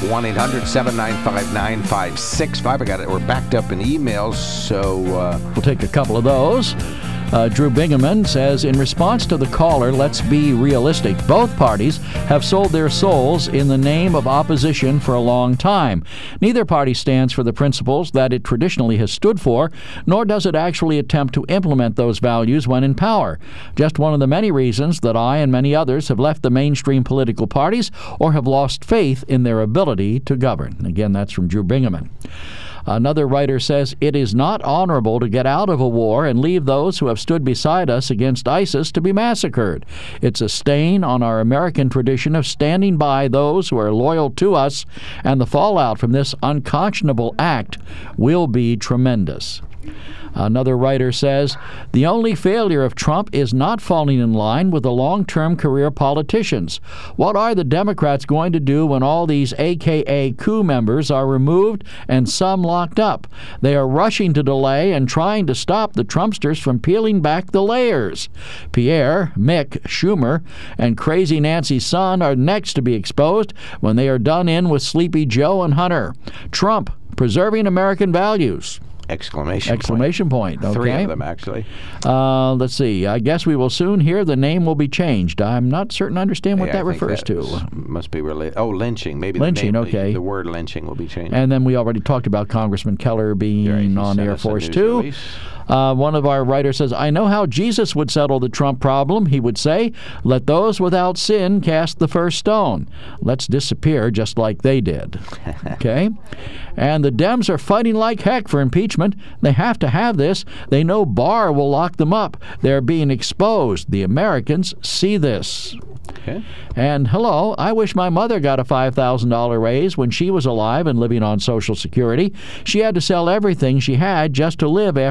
1-800-795-9565. I got it. We're backed up in emails, so... We'll take a couple of those. Drew Bingaman says, in response to the caller, let's be realistic. Both parties have sold their souls in the name of opposition for a long time. Neither party stands for the principles that it traditionally has stood for, nor does it actually attempt to implement those values when in power. Just one of the many reasons that I and many others have left the mainstream political parties or have lost faith in their ability to govern. Again, that's from Drew Bingaman. Another writer says, it is not honorable to get out of a war and leave those who have stood beside us against ISIS to be massacred. It's a stain on our American tradition of standing by those who are loyal to us, and the fallout from this unconscionable act will be tremendous. Another writer says, the only failure of Trump is not falling in line with the long-term career politicians. What are the Democrats going to do when all these AKA coup members are removed and some locked up? They are rushing to delay and trying to stop the Trumpsters from peeling back the layers. Pierre, Mick, Schumer, and Crazy Nancy's son are next to be exposed when they are done in with Sleepy Joe and Hunter. Trump, preserving American values. Exclamation point. Okay. 3 of them, actually. Let's see. I guess we will soon hear the name will be changed. I'm not certain I understand what that refers to. Must be related. Oh, lynching. Maybe lynching, the name, okay. The word lynching will be changed. And then we already talked about Congressman Keller being on Air Force 2. One of our writers says, I know how Jesus would settle the Trump problem. He would say, let those without sin cast the first stone. Let's disappear just like they did. Okay? And the Dems are fighting like heck for impeachment. They have to have this. They know Barr will lock them up. They're being exposed. The Americans see this. Okay. And hello, I wish my mother got a $5,000 raise when she was alive and living on Social Security. She had to sell everything she had just to live after my dad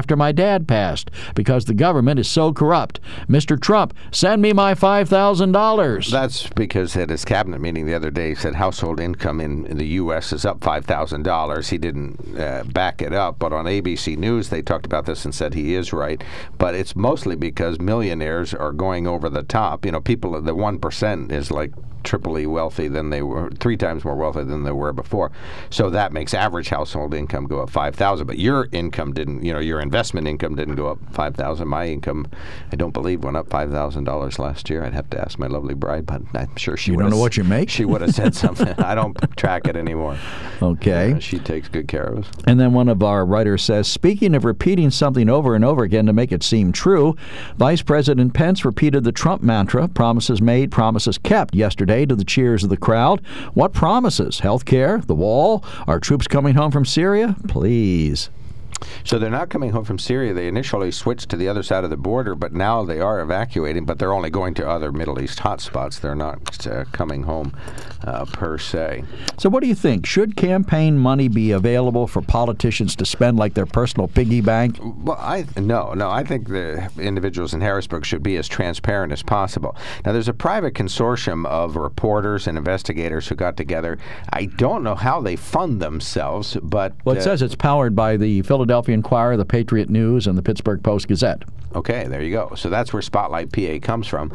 dad passed because the government is so corrupt. Mr. Trump, send me my $5,000. That's because at his cabinet meeting the other day, he said household income in the U.S. is up $5,000. He didn't back it up, but on ABC News they talked about this and said he is right. But it's mostly because millionaires are going over the top. You know, people, the 1% is like triply wealthy than they were, 3 times more wealthy than they were before. So that makes average household income go up $5,000. But your income didn't, your investment income didn't go up $5,000. My income, I don't believe, went up $5,000 last year. I'd have to ask my lovely bride, but I'm sure she would. You don't know what you make? She would have said something. I don't track it anymore. Okay. She takes good care of us. And then one of our writers says, speaking of repeating something over and over again to make it seem true, Vice President Pence repeated the Trump mantra, promises made, promises kept, yesterday to the cheers of the crowd. What promises? Health care? The wall? Are troops coming home from Syria? Please. So they're not coming home from Syria. They initially switched to the other side of the border, but now they are evacuating, but they're only going to other Middle East hotspots. They're not coming home per se. So what do you think? Should campaign money be available for politicians to spend like their personal piggy bank? Well, no. I think the individuals in Harrisburg should be as transparent as possible. Now, there's a private consortium of reporters and investigators who got together. I don't know how they fund themselves, but... Well, it says it's powered by the Philadelphia Inquirer, the Patriot News, and the Pittsburgh Post-Gazette. Okay, there you go. So that's where Spotlight PA comes from.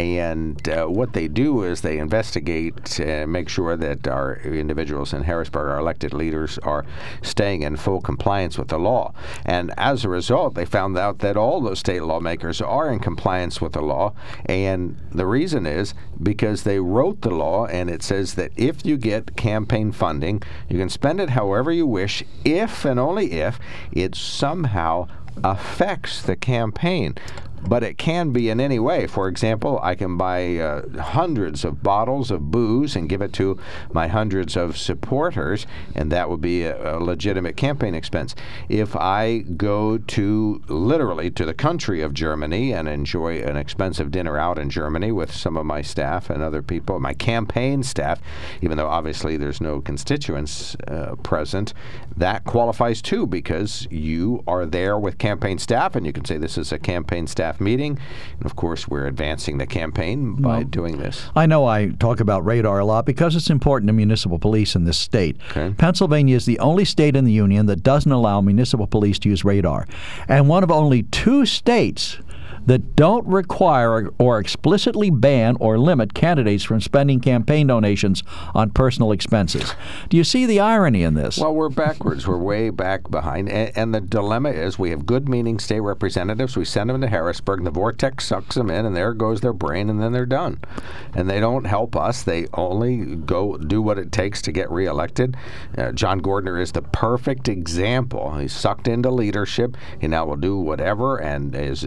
And what they do is they investigate and make sure that our individuals in Harrisburg, our elected leaders, are staying in full compliance with the law. And as a result, they found out that all those state lawmakers are in compliance with the law. And the reason is because they wrote the law, and it says that if you get campaign funding, you can spend it however you wish, if and only if it somehow affects the campaign. But it can be in any way. For example, I can buy hundreds of bottles of booze and give it to my hundreds of supporters, and that would be a legitimate campaign expense. If I go literally to the country of Germany and enjoy an expensive dinner out in Germany with some of my staff and other people, my campaign staff, even though obviously there's no constituents present, that qualifies too, because you are there with campaign staff, and you can say this is a campaign staff meeting. And of course, we're advancing the campaign by doing this. I know I talk about radar a lot because it's important to municipal police in this state. Okay. Pennsylvania is the only state in the union that doesn't allow municipal police to use radar, and one of only 2 states that don't require or explicitly ban or limit candidates from spending campaign donations on personal expenses. Do you see the irony in this? Well, we're backwards. We're way back behind. And the dilemma is we have good-meaning state representatives. We send them to Harrisburg, and the vortex sucks them in, and there goes their brain, and then they're done. And they don't help us. They only go do what it takes to get reelected. John Gordner is the perfect example. He's sucked into leadership. He now will do whatever and is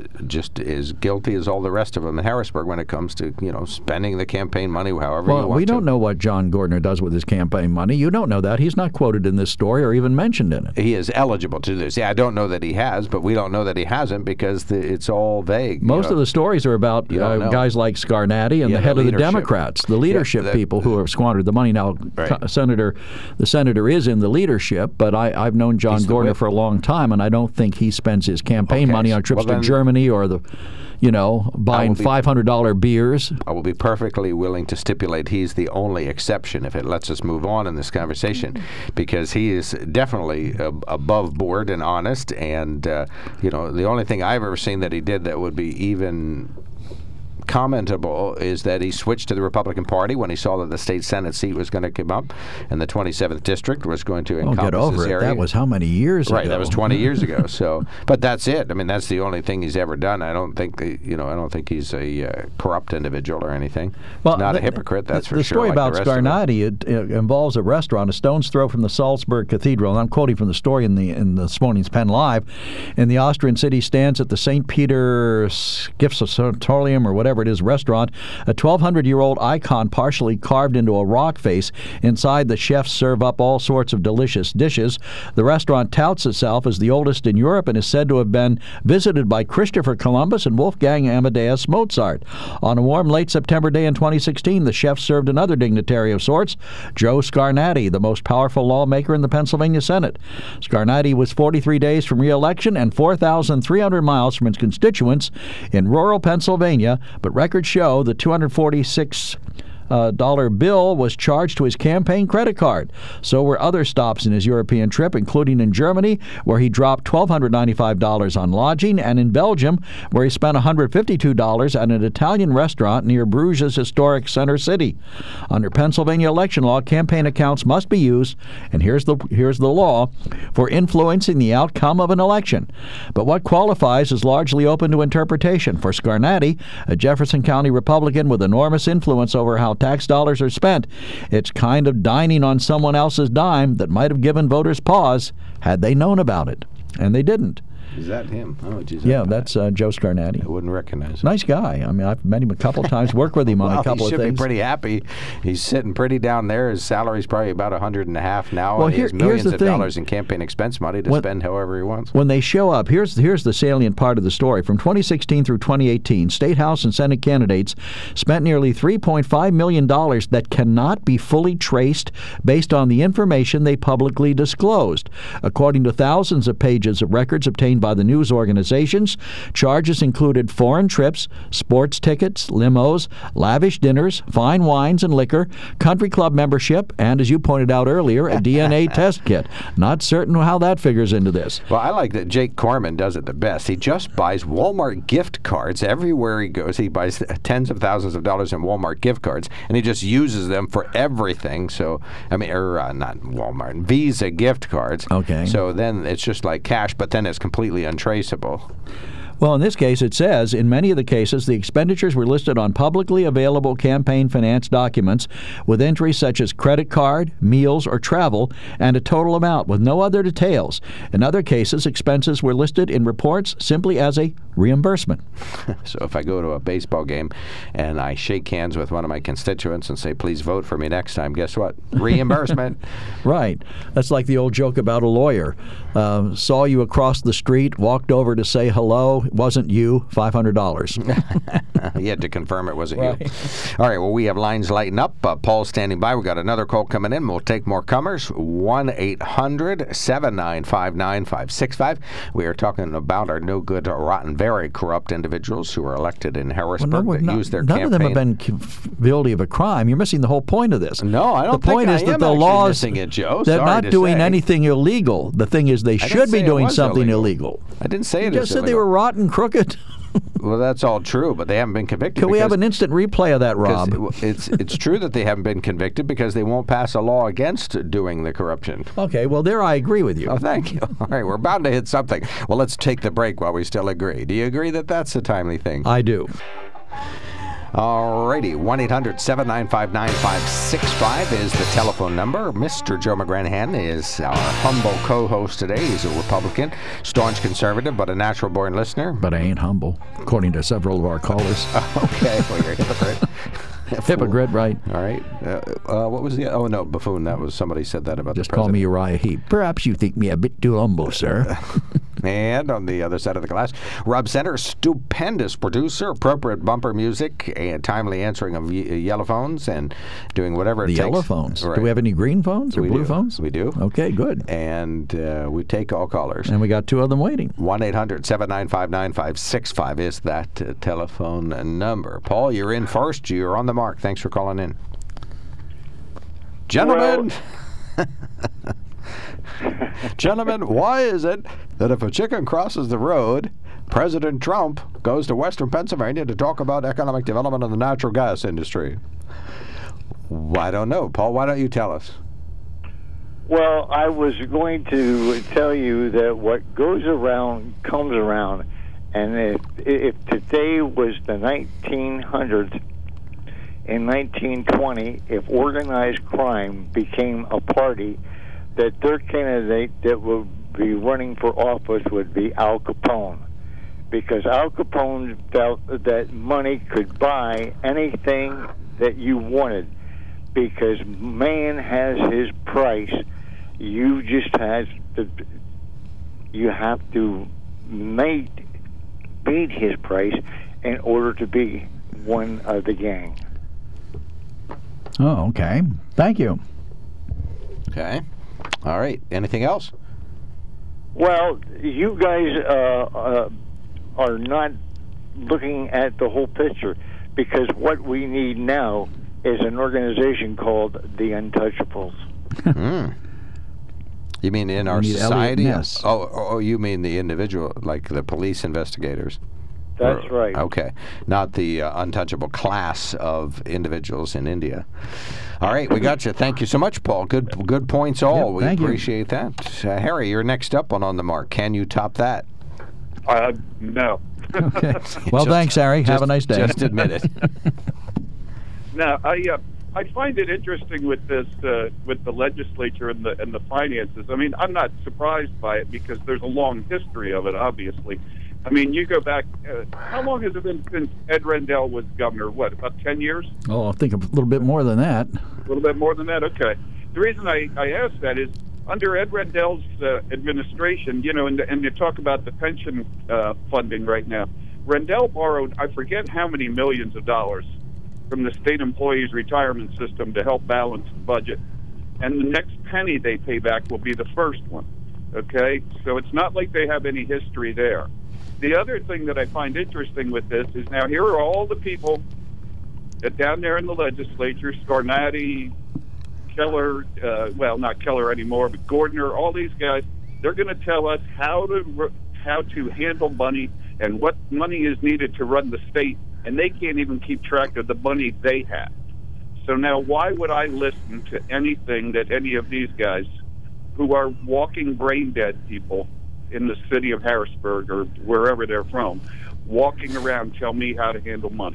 guilty as all the rest of them in Harrisburg when it comes to, spending the campaign money however you want to. Well, we don't know what John Gordner does with his campaign money. You don't know that. He's not quoted in this story or even mentioned in it. He is eligible to this. Yeah, I don't know that he has, but we don't know that he hasn't because it's all vague. Most of the stories are about guys like Scarnati and the head of the Democrats, the leadership people who have squandered the money. Now, right. The senator is in the leadership, but I've known John Gordner for a long time, and I don't think he spends his campaign money on trips to Germany or buying $500 beers. I will be perfectly willing to stipulate he's the only exception if it lets us move on in this conversation, because he is definitely above board and honest, and the only thing I've ever seen that he did that would be even commentable is that he switched to the Republican Party when he saw that the state Senate seat was going to come up and the 27th district was going to encompass get over this area. That was how many years ago? Right, that was 20 years ago. So, but that's it. I mean, that's the only thing he's ever done. I don't think he's a corrupt individual or anything. Well, not a hypocrite, that's for sure. The story about Scarnati it involves a restaurant a stone's throw from the Salzburg Cathedral, and I'm quoting from the story in this morning's Penn Live. In the Austrian city stands at the St. Peter's Stiftsmuseum or whatever whatever it is, restaurant, a 1,200-year-old icon partially carved into a rock face. Inside, the chefs serve up all sorts of delicious dishes. The restaurant touts itself as the oldest in Europe and is said to have been visited by Christopher Columbus and Wolfgang Amadeus Mozart. On a warm late September day in 2016, the chef served another dignitary of sorts, Joe Scarnati, the most powerful lawmaker in the Pennsylvania Senate. Scarnati was 43 days from re-election and 4,300 miles from his constituents in rural Pennsylvania, but records show the $246 bill was charged to his campaign credit card. So were other stops in his European trip, including in Germany, where he dropped $1,295 on lodging, and in Belgium, where he spent $152 at an Italian restaurant near Bruges' historic center city. Under Pennsylvania election law, campaign accounts must be used, and here's the law, for influencing the outcome of an election. But what qualifies is largely open to interpretation. For Scarnati, a Jefferson County Republican with enormous influence over how tax dollars are spent, it's kind of dining on someone else's dime that might have given voters pause had they known about it. And they didn't. Is that him? Oh, geez. Yeah, that's Joe Scarnati. I wouldn't recognize him. Nice guy. I mean, I've met him a couple times, worked with him on a couple of things. He should be pretty happy. He's sitting pretty down there. His salary's probably about $150,000 now. Well, he has millions of dollars in campaign expense money to spend however he wants. When they show up, here's the salient part of the story. From 2016 through 2018, State House and Senate candidates spent nearly $3.5 million that cannot be fully traced based on the information they publicly disclosed. According to thousands of pages of records obtained by the news organizations, charges included foreign trips, sports tickets, limos, lavish dinners, fine wines and liquor, country club membership, and, as you pointed out earlier, a DNA test kit. Not certain how that figures into this. Well, I like that Jake Corman does it the best. He just buys Walmart gift cards everywhere he goes. He buys tens of thousands of dollars in Walmart gift cards, and he just uses them for everything. So, I mean, not Walmart, Visa gift cards. Okay. So then it's just like cash, but then it's completely untraceable. Well, in this case, it says, in many of the cases, the expenditures were listed on publicly available campaign finance documents with entries such as credit card, meals, or travel, and a total amount with no other details. In other cases, expenses were listed in reports simply as a reimbursement. So if I go to a baseball game and I shake hands with one of my constituents and say, please vote for me next time, guess what? Reimbursement. Right. That's like the old joke about a lawyer. Saw you across the street, walked over to say hello, wasn't you, $500. You had to confirm it wasn't you. All right, well, we have lines lighting up. Paul's standing by. We got another call coming in. We'll take more comers. 1-800-795-9565. We are talking about our no good, rotten, very corrupt individuals who are elected in Harrisburg that use their campaign. None of them have been guilty of a crime. You're missing the whole point of this. No, I don't think I am. The point is that the laws, they're not doing anything illegal. The thing is they should be doing something illegal. I didn't say it. You just said they were rotten, crooked. Well, that's all true, but they haven't been convicted. Can we have an instant replay of that, Rob? It's true that they haven't been convicted because they won't pass a law against doing the corruption. Okay, well, there I agree with you. Oh, thank you. All right, we're bound to hit something. Well, let's take the break while we still agree. Do you agree that that's a timely thing? I do. All righty, 1-800-795-9565 is the telephone number. Mr. Joe McGranahan is our humble co-host today. He's a Republican, staunch conservative, but a natural-born listener. But I ain't humble, according to several of our callers. Okay, well, you're a hypocrite. Hypocrite, right. All right. What was the... Oh, no, buffoon. That was... Somebody said that about Just the president. Just call me Uriah Heep. Perhaps you think me a bit too humble, sir. And on the other side of the glass, Rob Center, stupendous producer, appropriate bumper music, and timely answering of yellow phones, and doing whatever it takes. The yellow phones. Right. Do we have any green phones or blue phones? We do. Okay, good. And we take all callers. And we got two of them waiting. 1-800-795-9565 is that telephone number. Paul, you're in first. You're on the mark. Thanks for calling in. Gentlemen! Gentlemen, why is it that if a chicken crosses the road, President Trump goes to Western Pennsylvania to talk about economic development of the natural gas industry? I don't know. Paul, why don't you tell us? Well, I was going to tell you that what goes around comes around, and if today was the 1900s, in 1920, if organized crime became a party, that their candidate that would be running for office would be Al Capone. because Al Capone felt that money could buy anything that you wanted, because man has his price. You just have to meet his price in order to be one of the gang. Oh, okay. Thank you. Okay. All right. Anything else? Well, you guys are not looking at the whole picture, because what we need now is an organization called the Untouchables. You mean in our society? Yes. Oh, you mean the individual, like the police investigators? That's right. Okay. Not the untouchable class of individuals in India. All right, we got you. Thank you so much, Paul. Good points all. Yep, we appreciate that. Harry, you're next up on the Mark. Can you top that? No. Okay. Well, thanks, Harry. Have a nice day. Just admit it. No, I find it interesting with this, with the legislature and the finances. I mean, I'm not surprised by it because there's a long history of it, obviously. I mean, you go back, how long has it been since Ed Rendell was governor? What, about 10 years? Oh, I think a little bit more than that. A little bit more than that? Okay. The reason I ask that is under Ed Rendell's administration, you know, and you talk about the pension funding right now, Rendell borrowed, I forget how many millions of dollars from the state employees' retirement system to help balance the budget. And the next penny they pay back will be the first one. Okay? So it's not like they have any history there. The other thing that I find interesting with this is now here are all the people that down there in the legislature, Scarnati, Keller, well, not Keller anymore, but Gordner, all these guys, they're going to tell us how to handle money and what money is needed to run the state, and they can't even keep track of the money they have. So now why would I listen to anything that any of these guys, who are walking brain-dead people in the city of Harrisburg or wherever they're from, walking around tell me how to handle money?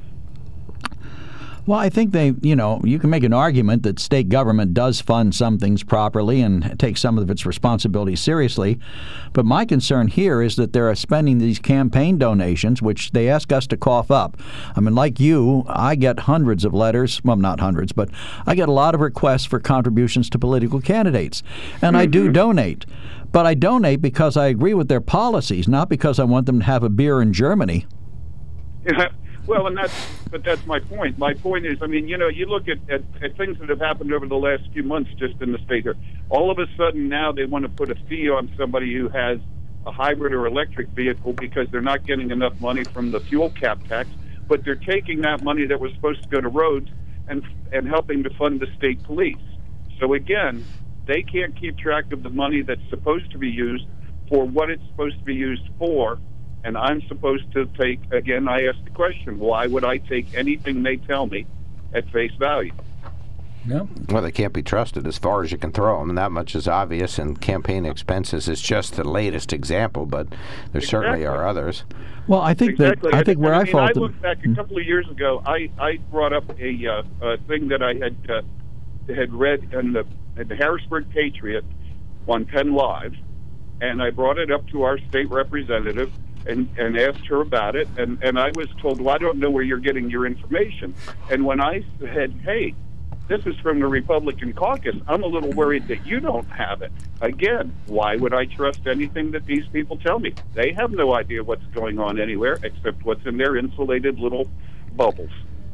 Well, I think you can make an argument that state government does fund some things properly and take some of its responsibilities seriously. But my concern here is that they're spending these campaign donations, which they ask us to cough up. I mean, like you, I get hundreds of letters. Well, not hundreds, but I get a lot of requests for contributions to political candidates. And I do donate. But I donate because I agree with their policies, not because I want them to have a beer in Germany. Yeah. Well, but that's my point. My point is, I mean, you know, you look at things that have happened over the last few months just in the state here. All of a sudden now they want to put a fee on somebody who has a hybrid or electric vehicle because they're not getting enough money from the fuel cap tax, but they're taking that money that was supposed to go to roads and helping to fund the state police. So again, they can't keep track of the money that's supposed to be used for what it's supposed to be used for. And I'm supposed to take, again, I ask the question, why would I take anything they tell me at face value? Yep. Well, they can't be trusted as far as you can throw them, and that much is obvious, and campaign expenses is just the latest example, but there certainly are others. Well, I think I look back a couple of years ago, I brought up a thing that I had read in the Harrisburg Patriot on Penn Live, and I brought it up to our state representative, and asked her about it, and I was told, well, I don't know where you're getting your information. And when I said, hey, this is from the Republican caucus, I'm a little worried that you don't have it. Again, why would I trust anything that these people tell me? They have no idea what's going on anywhere except what's in their insulated little bubbles.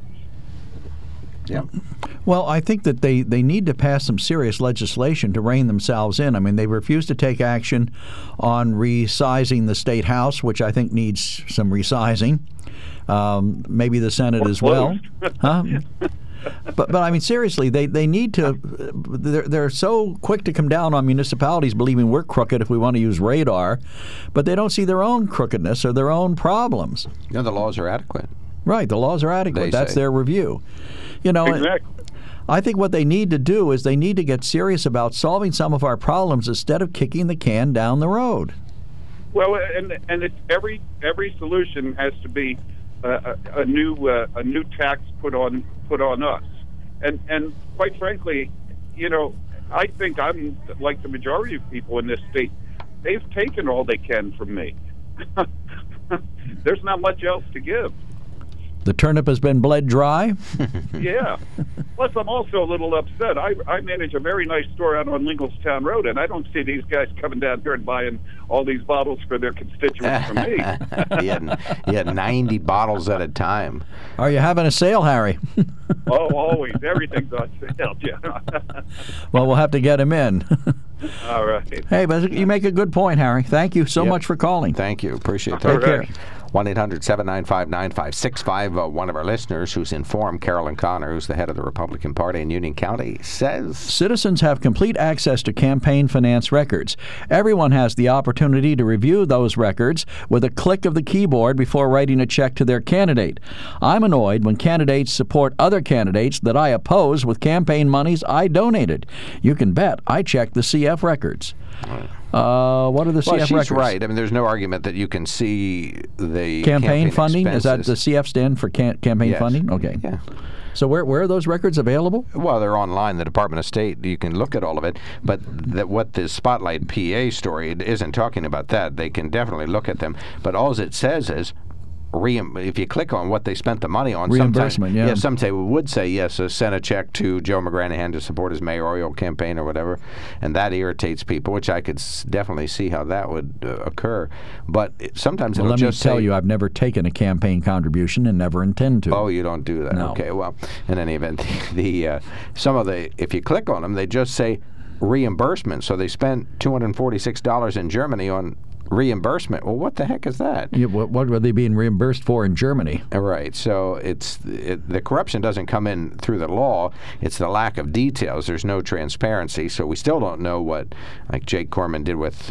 Yeah. Well, I think that they need to pass some serious legislation to rein themselves in. I mean, they refuse to take action on resizing the state house, which I think needs some resizing. Maybe the Senate as well. Huh? But I mean, seriously, they need to. They're so quick to come down on municipalities believing we're crooked if we want to use radar, but they don't see their own crookedness or their own problems. The laws are adequate. Right, the laws are adequate. That's their review. You know, exactly. I think what they need to do is they need to get serious about solving some of our problems instead of kicking the can down the road. Well, and it's every solution has to be a new tax put on us, and quite frankly, you know, I think I'm like the majority of people in this state. They've taken all they can from me. there's not much else to give. The turnip has been bled dry? Yeah. Plus, I'm also a little upset. I manage a very nice store out on Linglestown Road, and I don't see these guys coming down here and buying all these bottles for their constituents from me. He had 90 bottles at a time. Are you having a sale, Harry? Oh, always. Everything's on sale, yeah. Well, we'll have to get him in. All right. Hey, but you make a good point, Harry. Thank you so much for calling. Thank you. Appreciate that. Take care. 1-800-795-9565. One of our listeners who's informed, Carolyn Connor, who's the head of the Republican Party in Union County, says citizens have complete access to campaign finance records. Everyone has the opportunity to review those records with a click of the keyboard before writing a check to their candidate. I'm annoyed when candidates support other candidates that I oppose with campaign monies I donated. You can bet I checked the CF records. What are the CF records? She's right. I mean, there's no argument that you can see the campaign funding. Expenses. Is that the CF stand for campaign funding? Okay. Yeah. So where are those records available? Well, they're online. The Department of State, you can look at all of it. But what the Spotlight PA story isn't talking about that. They can definitely look at them. But all it says is, if you click on what they spent the money on, reimbursement, some would say, yes, send a check to Joe McGranahan to support his mayoral campaign or whatever, and that irritates people, which I could definitely see how that would occur. But sometimes it'll just tell you, I've never taken a campaign contribution and never intend to. Oh, you don't do that? No. Okay, well, in any event, if you click on them, they just say reimbursement. So they spent $246 in Germany on reimbursement. Well, what the heck is that? Yeah, what were they being reimbursed for in Germany? Right. So the corruption doesn't come in through the law. It's the lack of details. There's no transparency. So we still don't know what, like Jake Corman did with,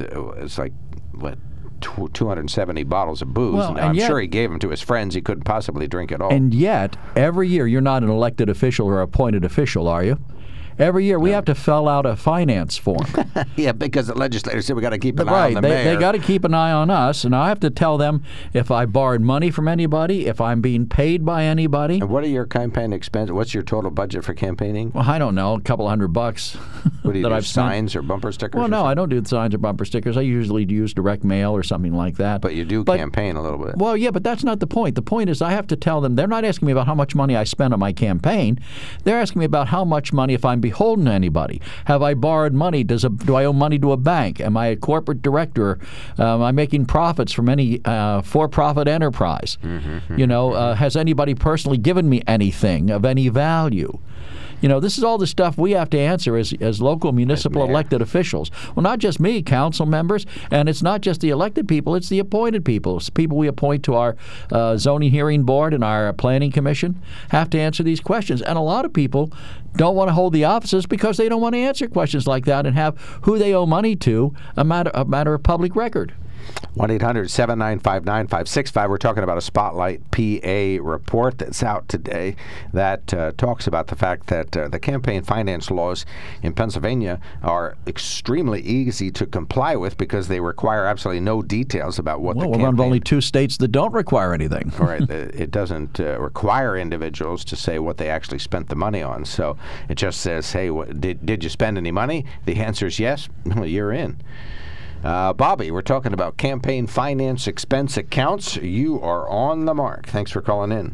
270 bottles of booze. Well, I'm sure he gave them to his friends. He couldn't possibly drink it all. And yet, every year, you're not an elected official or appointed official, are you? Every year we have to fill out a finance form. Yeah, because the legislators said we got to keep an eye on the mayor. They got to keep an eye on us, and I have to tell them if I borrowed money from anybody, if I'm being paid by anybody. And what are your campaign expenses? What's your total budget for campaigning? Well, I don't know, a couple $100. What do you do, signs or bumper stickers? Well, no, I don't do signs or bumper stickers. I usually use direct mail or something like that. But you do campaign a little bit. Well, yeah, but that's not the point. The point is I have to tell them, they're not asking me about how much money I spend on my campaign. They're asking me about how much money, if I'm beholden to anybody. Have I borrowed money? Do I owe money to a bank? Am I a corporate director? Am I making profits from any for-profit enterprise? Has anybody personally given me anything of any value? This is all the stuff we have to answer as local municipal elected officials. Well, not just me, council members, and it's not just the elected people, it's the appointed people. It's people we appoint to our zoning hearing board and our planning commission have to answer these questions. And a lot of people don't want to hold the offices because they don't want to answer questions like that and have who they owe money to a matter of public record. 1-800-795-9565. We're talking about a Spotlight PA report that's out today that talks about the fact that the campaign finance laws in Pennsylvania are extremely easy to comply with because they require absolutely no details about what the campaign... We're one of only 2 states that don't require anything. Right. It doesn't require individuals to say what they actually spent the money on. So it just says, hey, did you spend any money? The answer is yes. Well, you're in. Bobby, we're talking about campaign finance expense accounts. You are on the mark. Thanks for calling in.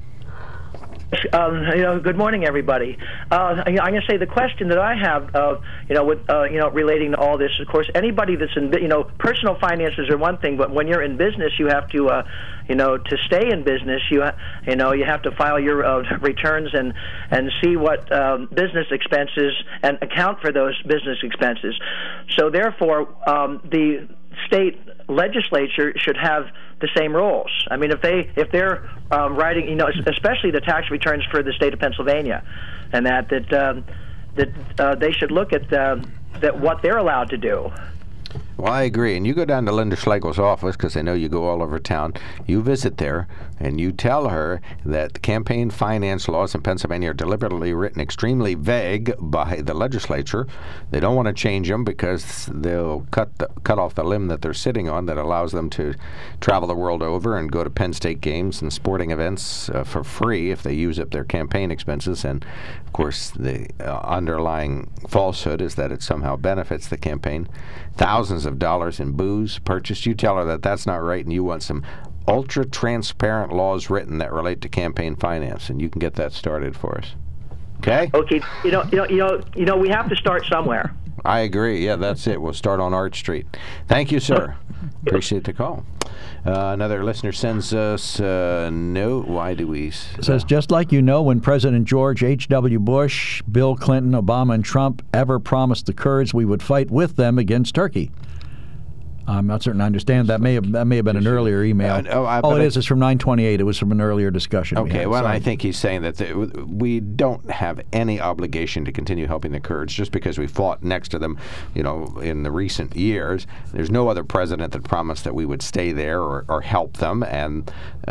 Good morning, everybody. I'm going to say the question that I have, relating to all this, of course, anybody that's in, personal finances are one thing, but when you're in business, you have to, to stay in business, you have to file your returns and see what business expenses and account for those business expenses. So therefore, the state legislature should have the same rules. I mean, if they're writing, especially the tax returns for the state of Pennsylvania, and that they should look at that what they're allowed to do. Well, I agree. And you go down to Linda Schlegel's office, because I know you go all over town. You visit there, and you tell her that the campaign finance laws in Pennsylvania are deliberately written extremely vague by the legislature. They don't want to change them because they'll cut off the limb that they're sitting on that allows them to travel the world over and go to Penn State games and sporting events for free if they use up their campaign expenses. And, of course, the underlying falsehood is that it somehow benefits the campaign. Thousands of dollars in booze purchased. You tell her that that's not right and you want some ultra-transparent laws written that relate to campaign finance, and you can get that started for us. Okay? Okay. We have to start somewhere. I agree. Yeah, that's it. We'll start on Arch Street. Thank you, sir. Appreciate the call. Another listener sends us a note. Why do we... It says, just like when President George H.W. Bush, Bill Clinton, Obama, and Trump ever promised the Kurds we would fight with them against Turkey. I'm not certain I understand. That may have been an earlier email. It is. It's from 9/28. It was from an earlier discussion. Okay. I think he's saying that we don't have any obligation to continue helping the Kurds just because we fought next to them, in the recent years. There's no other president that promised that we would stay there or help them and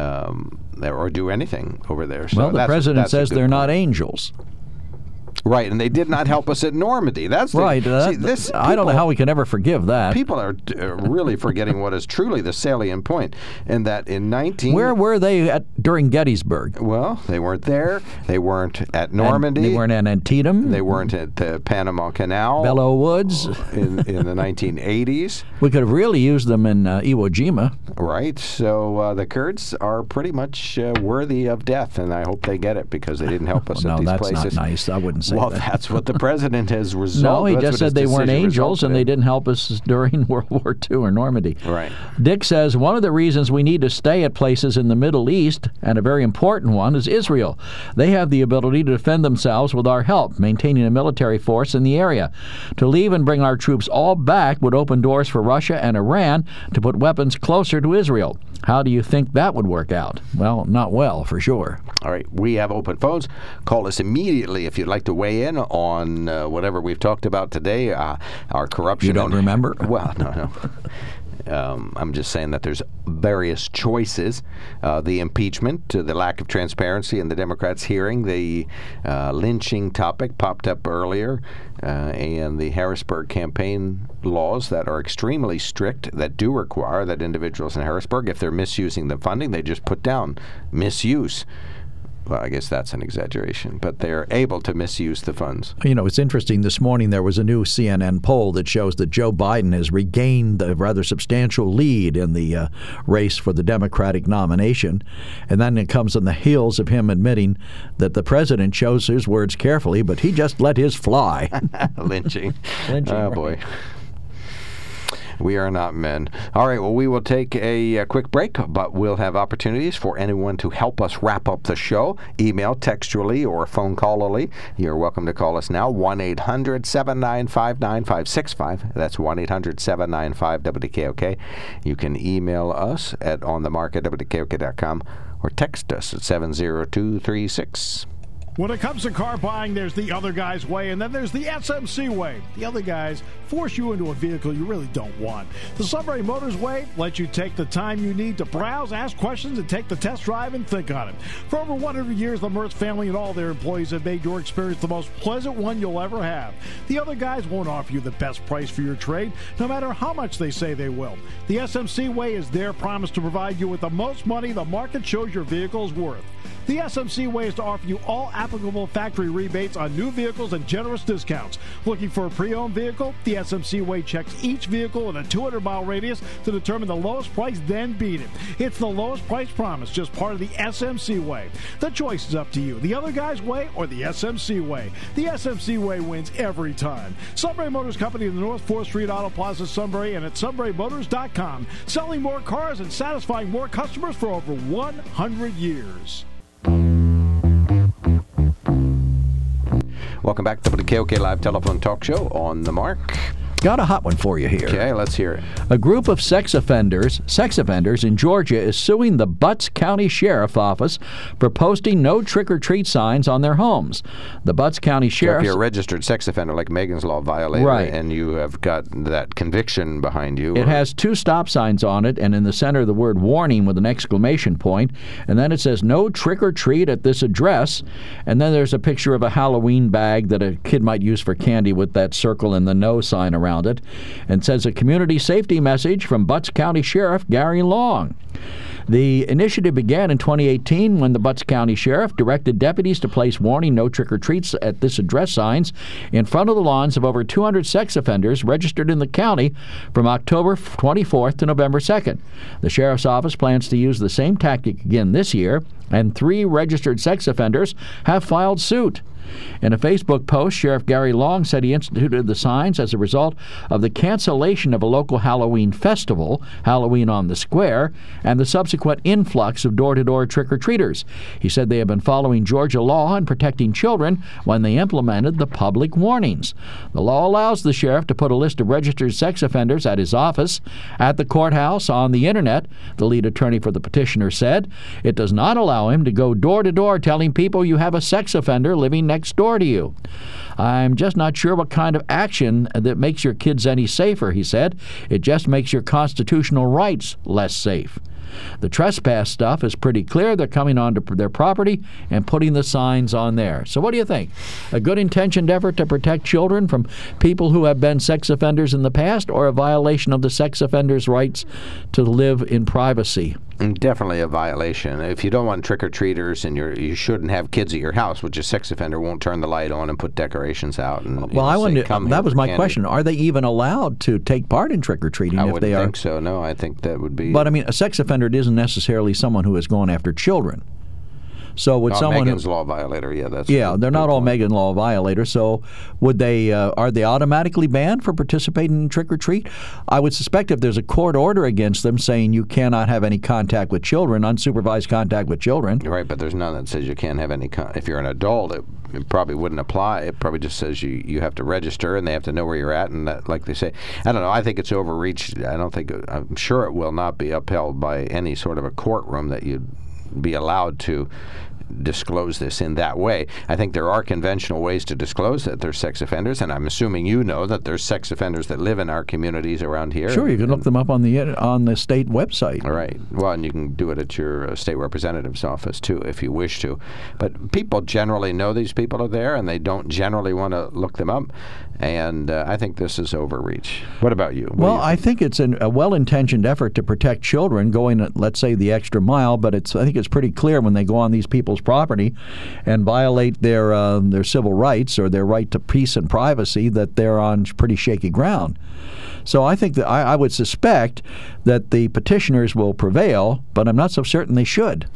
or do anything over there. So the president says they're not angels. Right, and they did not help us at Normandy. That's right. I don't know how we can ever forgive that. People are really forgetting what is truly the salient point, and that in Where were they during Gettysburg? Well, they weren't there. They weren't at Normandy. They weren't at Antietam. They weren't at the Panama Canal. Belleau Woods. In the 1980s. We could have really used them in Iwo Jima. Right. So the Kurds are pretty much worthy of death, and I hope they get it because they didn't help us at these places. No, that's not nice. I wouldn't say Well, that. That's what the president has resolved. No, he just said they weren't angels and they didn't help us during World War II or Normandy. Right. Dick says one of the reasons we need to stay at places in the Middle East, and a very important one, is Israel. They have the ability to defend themselves with our help, maintaining a military force in the area. To leave and bring our troops all back would open doors for Russia and Iran to put weapons closer to Israel. How do you think that would work out? Well, not well, for sure. All right, we have open phones. Call us immediately if you'd like to weigh in on whatever we've talked about today, our corruption. You don't remember? Well, no. I'm just saying that there's various choices. The impeachment, the lack of transparency in the Democrats' hearing, the lynching topic popped up earlier, and the Harrisburg campaign laws that are extremely strict that do require that individuals in Harrisburg, if they're misusing the funding, they just put down misuse. Well, I guess that's an exaggeration, but they're able to misuse the funds. It's interesting. This morning there was a new CNN poll that shows that Joe Biden has regained a rather substantial lead in the race for the Democratic nomination. And then it comes on the heels of him admitting that the president chose his words carefully, but he just let his fly. Lynching. Oh, boy. We are not men. All right, well, we will take a quick break, but we'll have opportunities for anyone to help us wrap up the show. Email, textually, or phone callally. You're welcome to call us now, 1-800-795-9565. That's 1-800-795-WKOK. You can email us at onthemark@WKOK.com or text us at 70236. When it comes to car buying, there's the other guy's way, and then there's the SMC way. The other guys force you into a vehicle you really don't want. The Sunbury Motors way lets you take the time you need to browse, ask questions, and take the test drive and think on it. For over 100 years, the Mertz family and all their employees have made your experience the most pleasant one you'll ever have. The other guys won't offer you the best price for your trade, no matter how much they say they will. The SMC way is their promise to provide you with the most money the market shows your vehicle is worth. The SMC way is to offer you all applicable factory rebates on new vehicles and generous discounts. Looking for a pre-owned vehicle? The SMC way checks each vehicle in a 200-mile radius to determine the lowest price, then beat it. It's the lowest price promise, just part of the SMC way. The choice is up to you, the other guy's way or the SMC way. The SMC way wins every time. Sunbury Motors Company in the North 4th Street Auto Plaza, Sunbury, and at sunburymotors.com. Selling more cars and satisfying more customers for over 100 years. Welcome back to the KOK Live Telephone Talk Show on the Mark. Got a hot one for you here. Okay, let's hear it. A group of sex offenders in Georgia is suing the Butts County Sheriff Office for posting no trick-or-treat signs on their homes. The Butts County Sheriff... So if you're a registered sex offender like Megan's Law violator, right, and you have got that conviction behind you... It has 2 stop signs on it, and in the center the word warning with an exclamation point, and then it says no trick-or-treat at this address, and then there's a picture of a Halloween bag that a kid might use for candy with that circle and the no sign around around it, and says a community safety message from Butts County Sheriff Gary Long. The initiative began in 2018 when the Butts County Sheriff directed deputies to place warning no trick-or-treats at this address signs in front of the lawns of over 200 sex offenders registered in the county from October 24th to November 2nd. The Sheriff's Office plans to use the same tactic again this year, and 3 registered sex offenders have filed suit. In a Facebook post, Sheriff Gary Long said he instituted the signs as a result of the cancellation of a local Halloween festival, Halloween on the Square, and the subsequent influx of door-to-door trick-or-treaters. He said they have been following Georgia law on protecting children when they implemented the public warnings. The law allows the sheriff to put a list of registered sex offenders at his office, at the courthouse, on the Internet, the lead attorney for the petitioner said. It does not allow him to go door-to-door telling people you have a sex offender living next door to you. I'm just not sure what kind of action that makes your kids any safer, he said. It just makes your constitutional rights less safe. The trespass stuff is pretty clear. They're coming onto their property and putting the signs on there. So what do you think? A good-intentioned effort to protect children from people who have been sex offenders in the past, or a violation of the sex offenders' rights to live in privacy? Definitely a violation. If you don't want trick-or-treaters and you shouldn't have kids at your house, which a sex offender won't turn the light on and put decorations out. And, well, I wonder, that was my question. Are they even allowed to take part in trick-or-treating if they are? I wouldn't think so, no. I think that would be... But, I mean, a sex offender isn't necessarily someone who is going after children. So would someone Megan's law violator, yeah, that's they're not all Megan law violators. So would they? Are they automatically banned for participating in trick or treat? I would suspect if there's a court order against them saying you cannot have any contact with children, unsupervised contact with children. Right, but there's none that says you can't have any. If you're an adult, it probably wouldn't apply. It probably just says you have to register and they have to know where you're at. And that, like they say, I don't know. I think it's overreach. I'm sure it will not be upheld by any sort of a courtroom that you'd be allowed to disclose this in that way. I think there are conventional ways to disclose that there's sex offenders, and I'm assuming you know that there's sex offenders that live in our communities around here. Sure, you can look them up on the state website. All right. Well, and you can do it at your state representative's office, too, if you wish to. But people generally know these people are there, and they don't generally want to look them up. And I think this is overreach. What about you? Well, I think it's a well-intentioned effort to protect children going, let's say, the extra mile, but I think it's pretty clear when they go on these people's property and violate their civil rights or their right to peace and privacy that they're on pretty shaky ground. So I think that I would suspect that the petitioners will prevail, but I'm not so certain they should.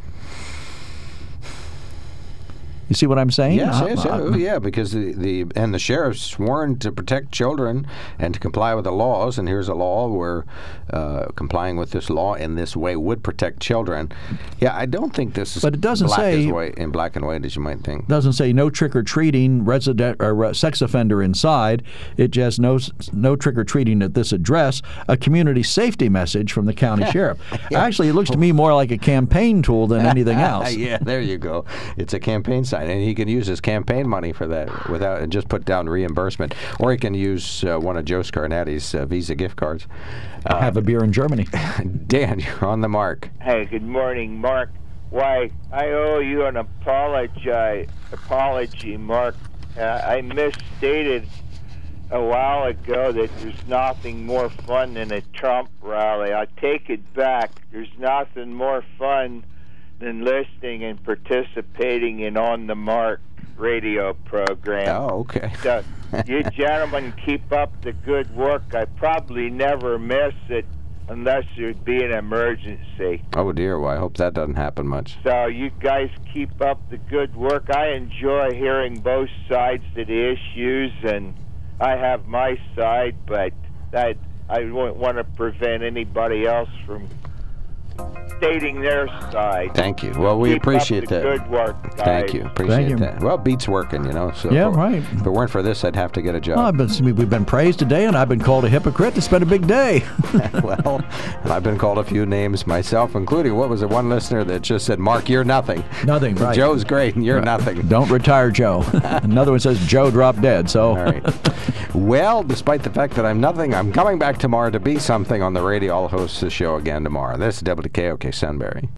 You see what I'm saying? Yes, because the sheriff's sworn to protect children and to comply with the laws, and here's a law where complying with this law in this way would protect children. Yeah, I don't think this is but it doesn't say in black and white as you might think. It doesn't say no trick-or-treating, resident or sex offender inside. It just no trick-or-treating at this address, a community safety message from the county sheriff. Actually, it looks to me more like a campaign tool than anything else. Yeah, there you go. It's a campaign sign. And he can use his campaign money for that and just put down reimbursement. Or he can use one of Joe Scarnati's Visa gift cards. Have a beer in Germany. Dan, you're on the mark. Hey, good morning, Mark. Why, I owe you an apology, Mark. I misstated a while ago that there's nothing more fun than a Trump rally. I take it back. There's nothing more fun than listening and participating in On the Mark radio program. Oh, okay. So you gentlemen keep up the good work. I probably never miss it unless there'd be an emergency. Oh, dear. Well, I hope that doesn't happen much. So you guys keep up the good work. I enjoy hearing both sides of the issues, and I have my side, but I wouldn't want to prevent anybody else from stating their side. Thank you. Well, we appreciate that. Good work, guys. Thank you. Appreciate that. Well, beats working, So right. If it weren't for this, I'd have to get a job. Well, we've been praised today, and I've been called a hypocrite. It's been a big day. Well, I've been called a few names myself, including, what was it, one listener that just said, Mark, you're nothing. Nothing, right. Joe's great, and you're nothing. Don't retire, Joe. Another one says, Joe dropped dead, so. All right. Well, despite the fact that I'm nothing, I'm coming back tomorrow to be something on the radio. I'll host the show again tomorrow. This is WKOK Sunbury.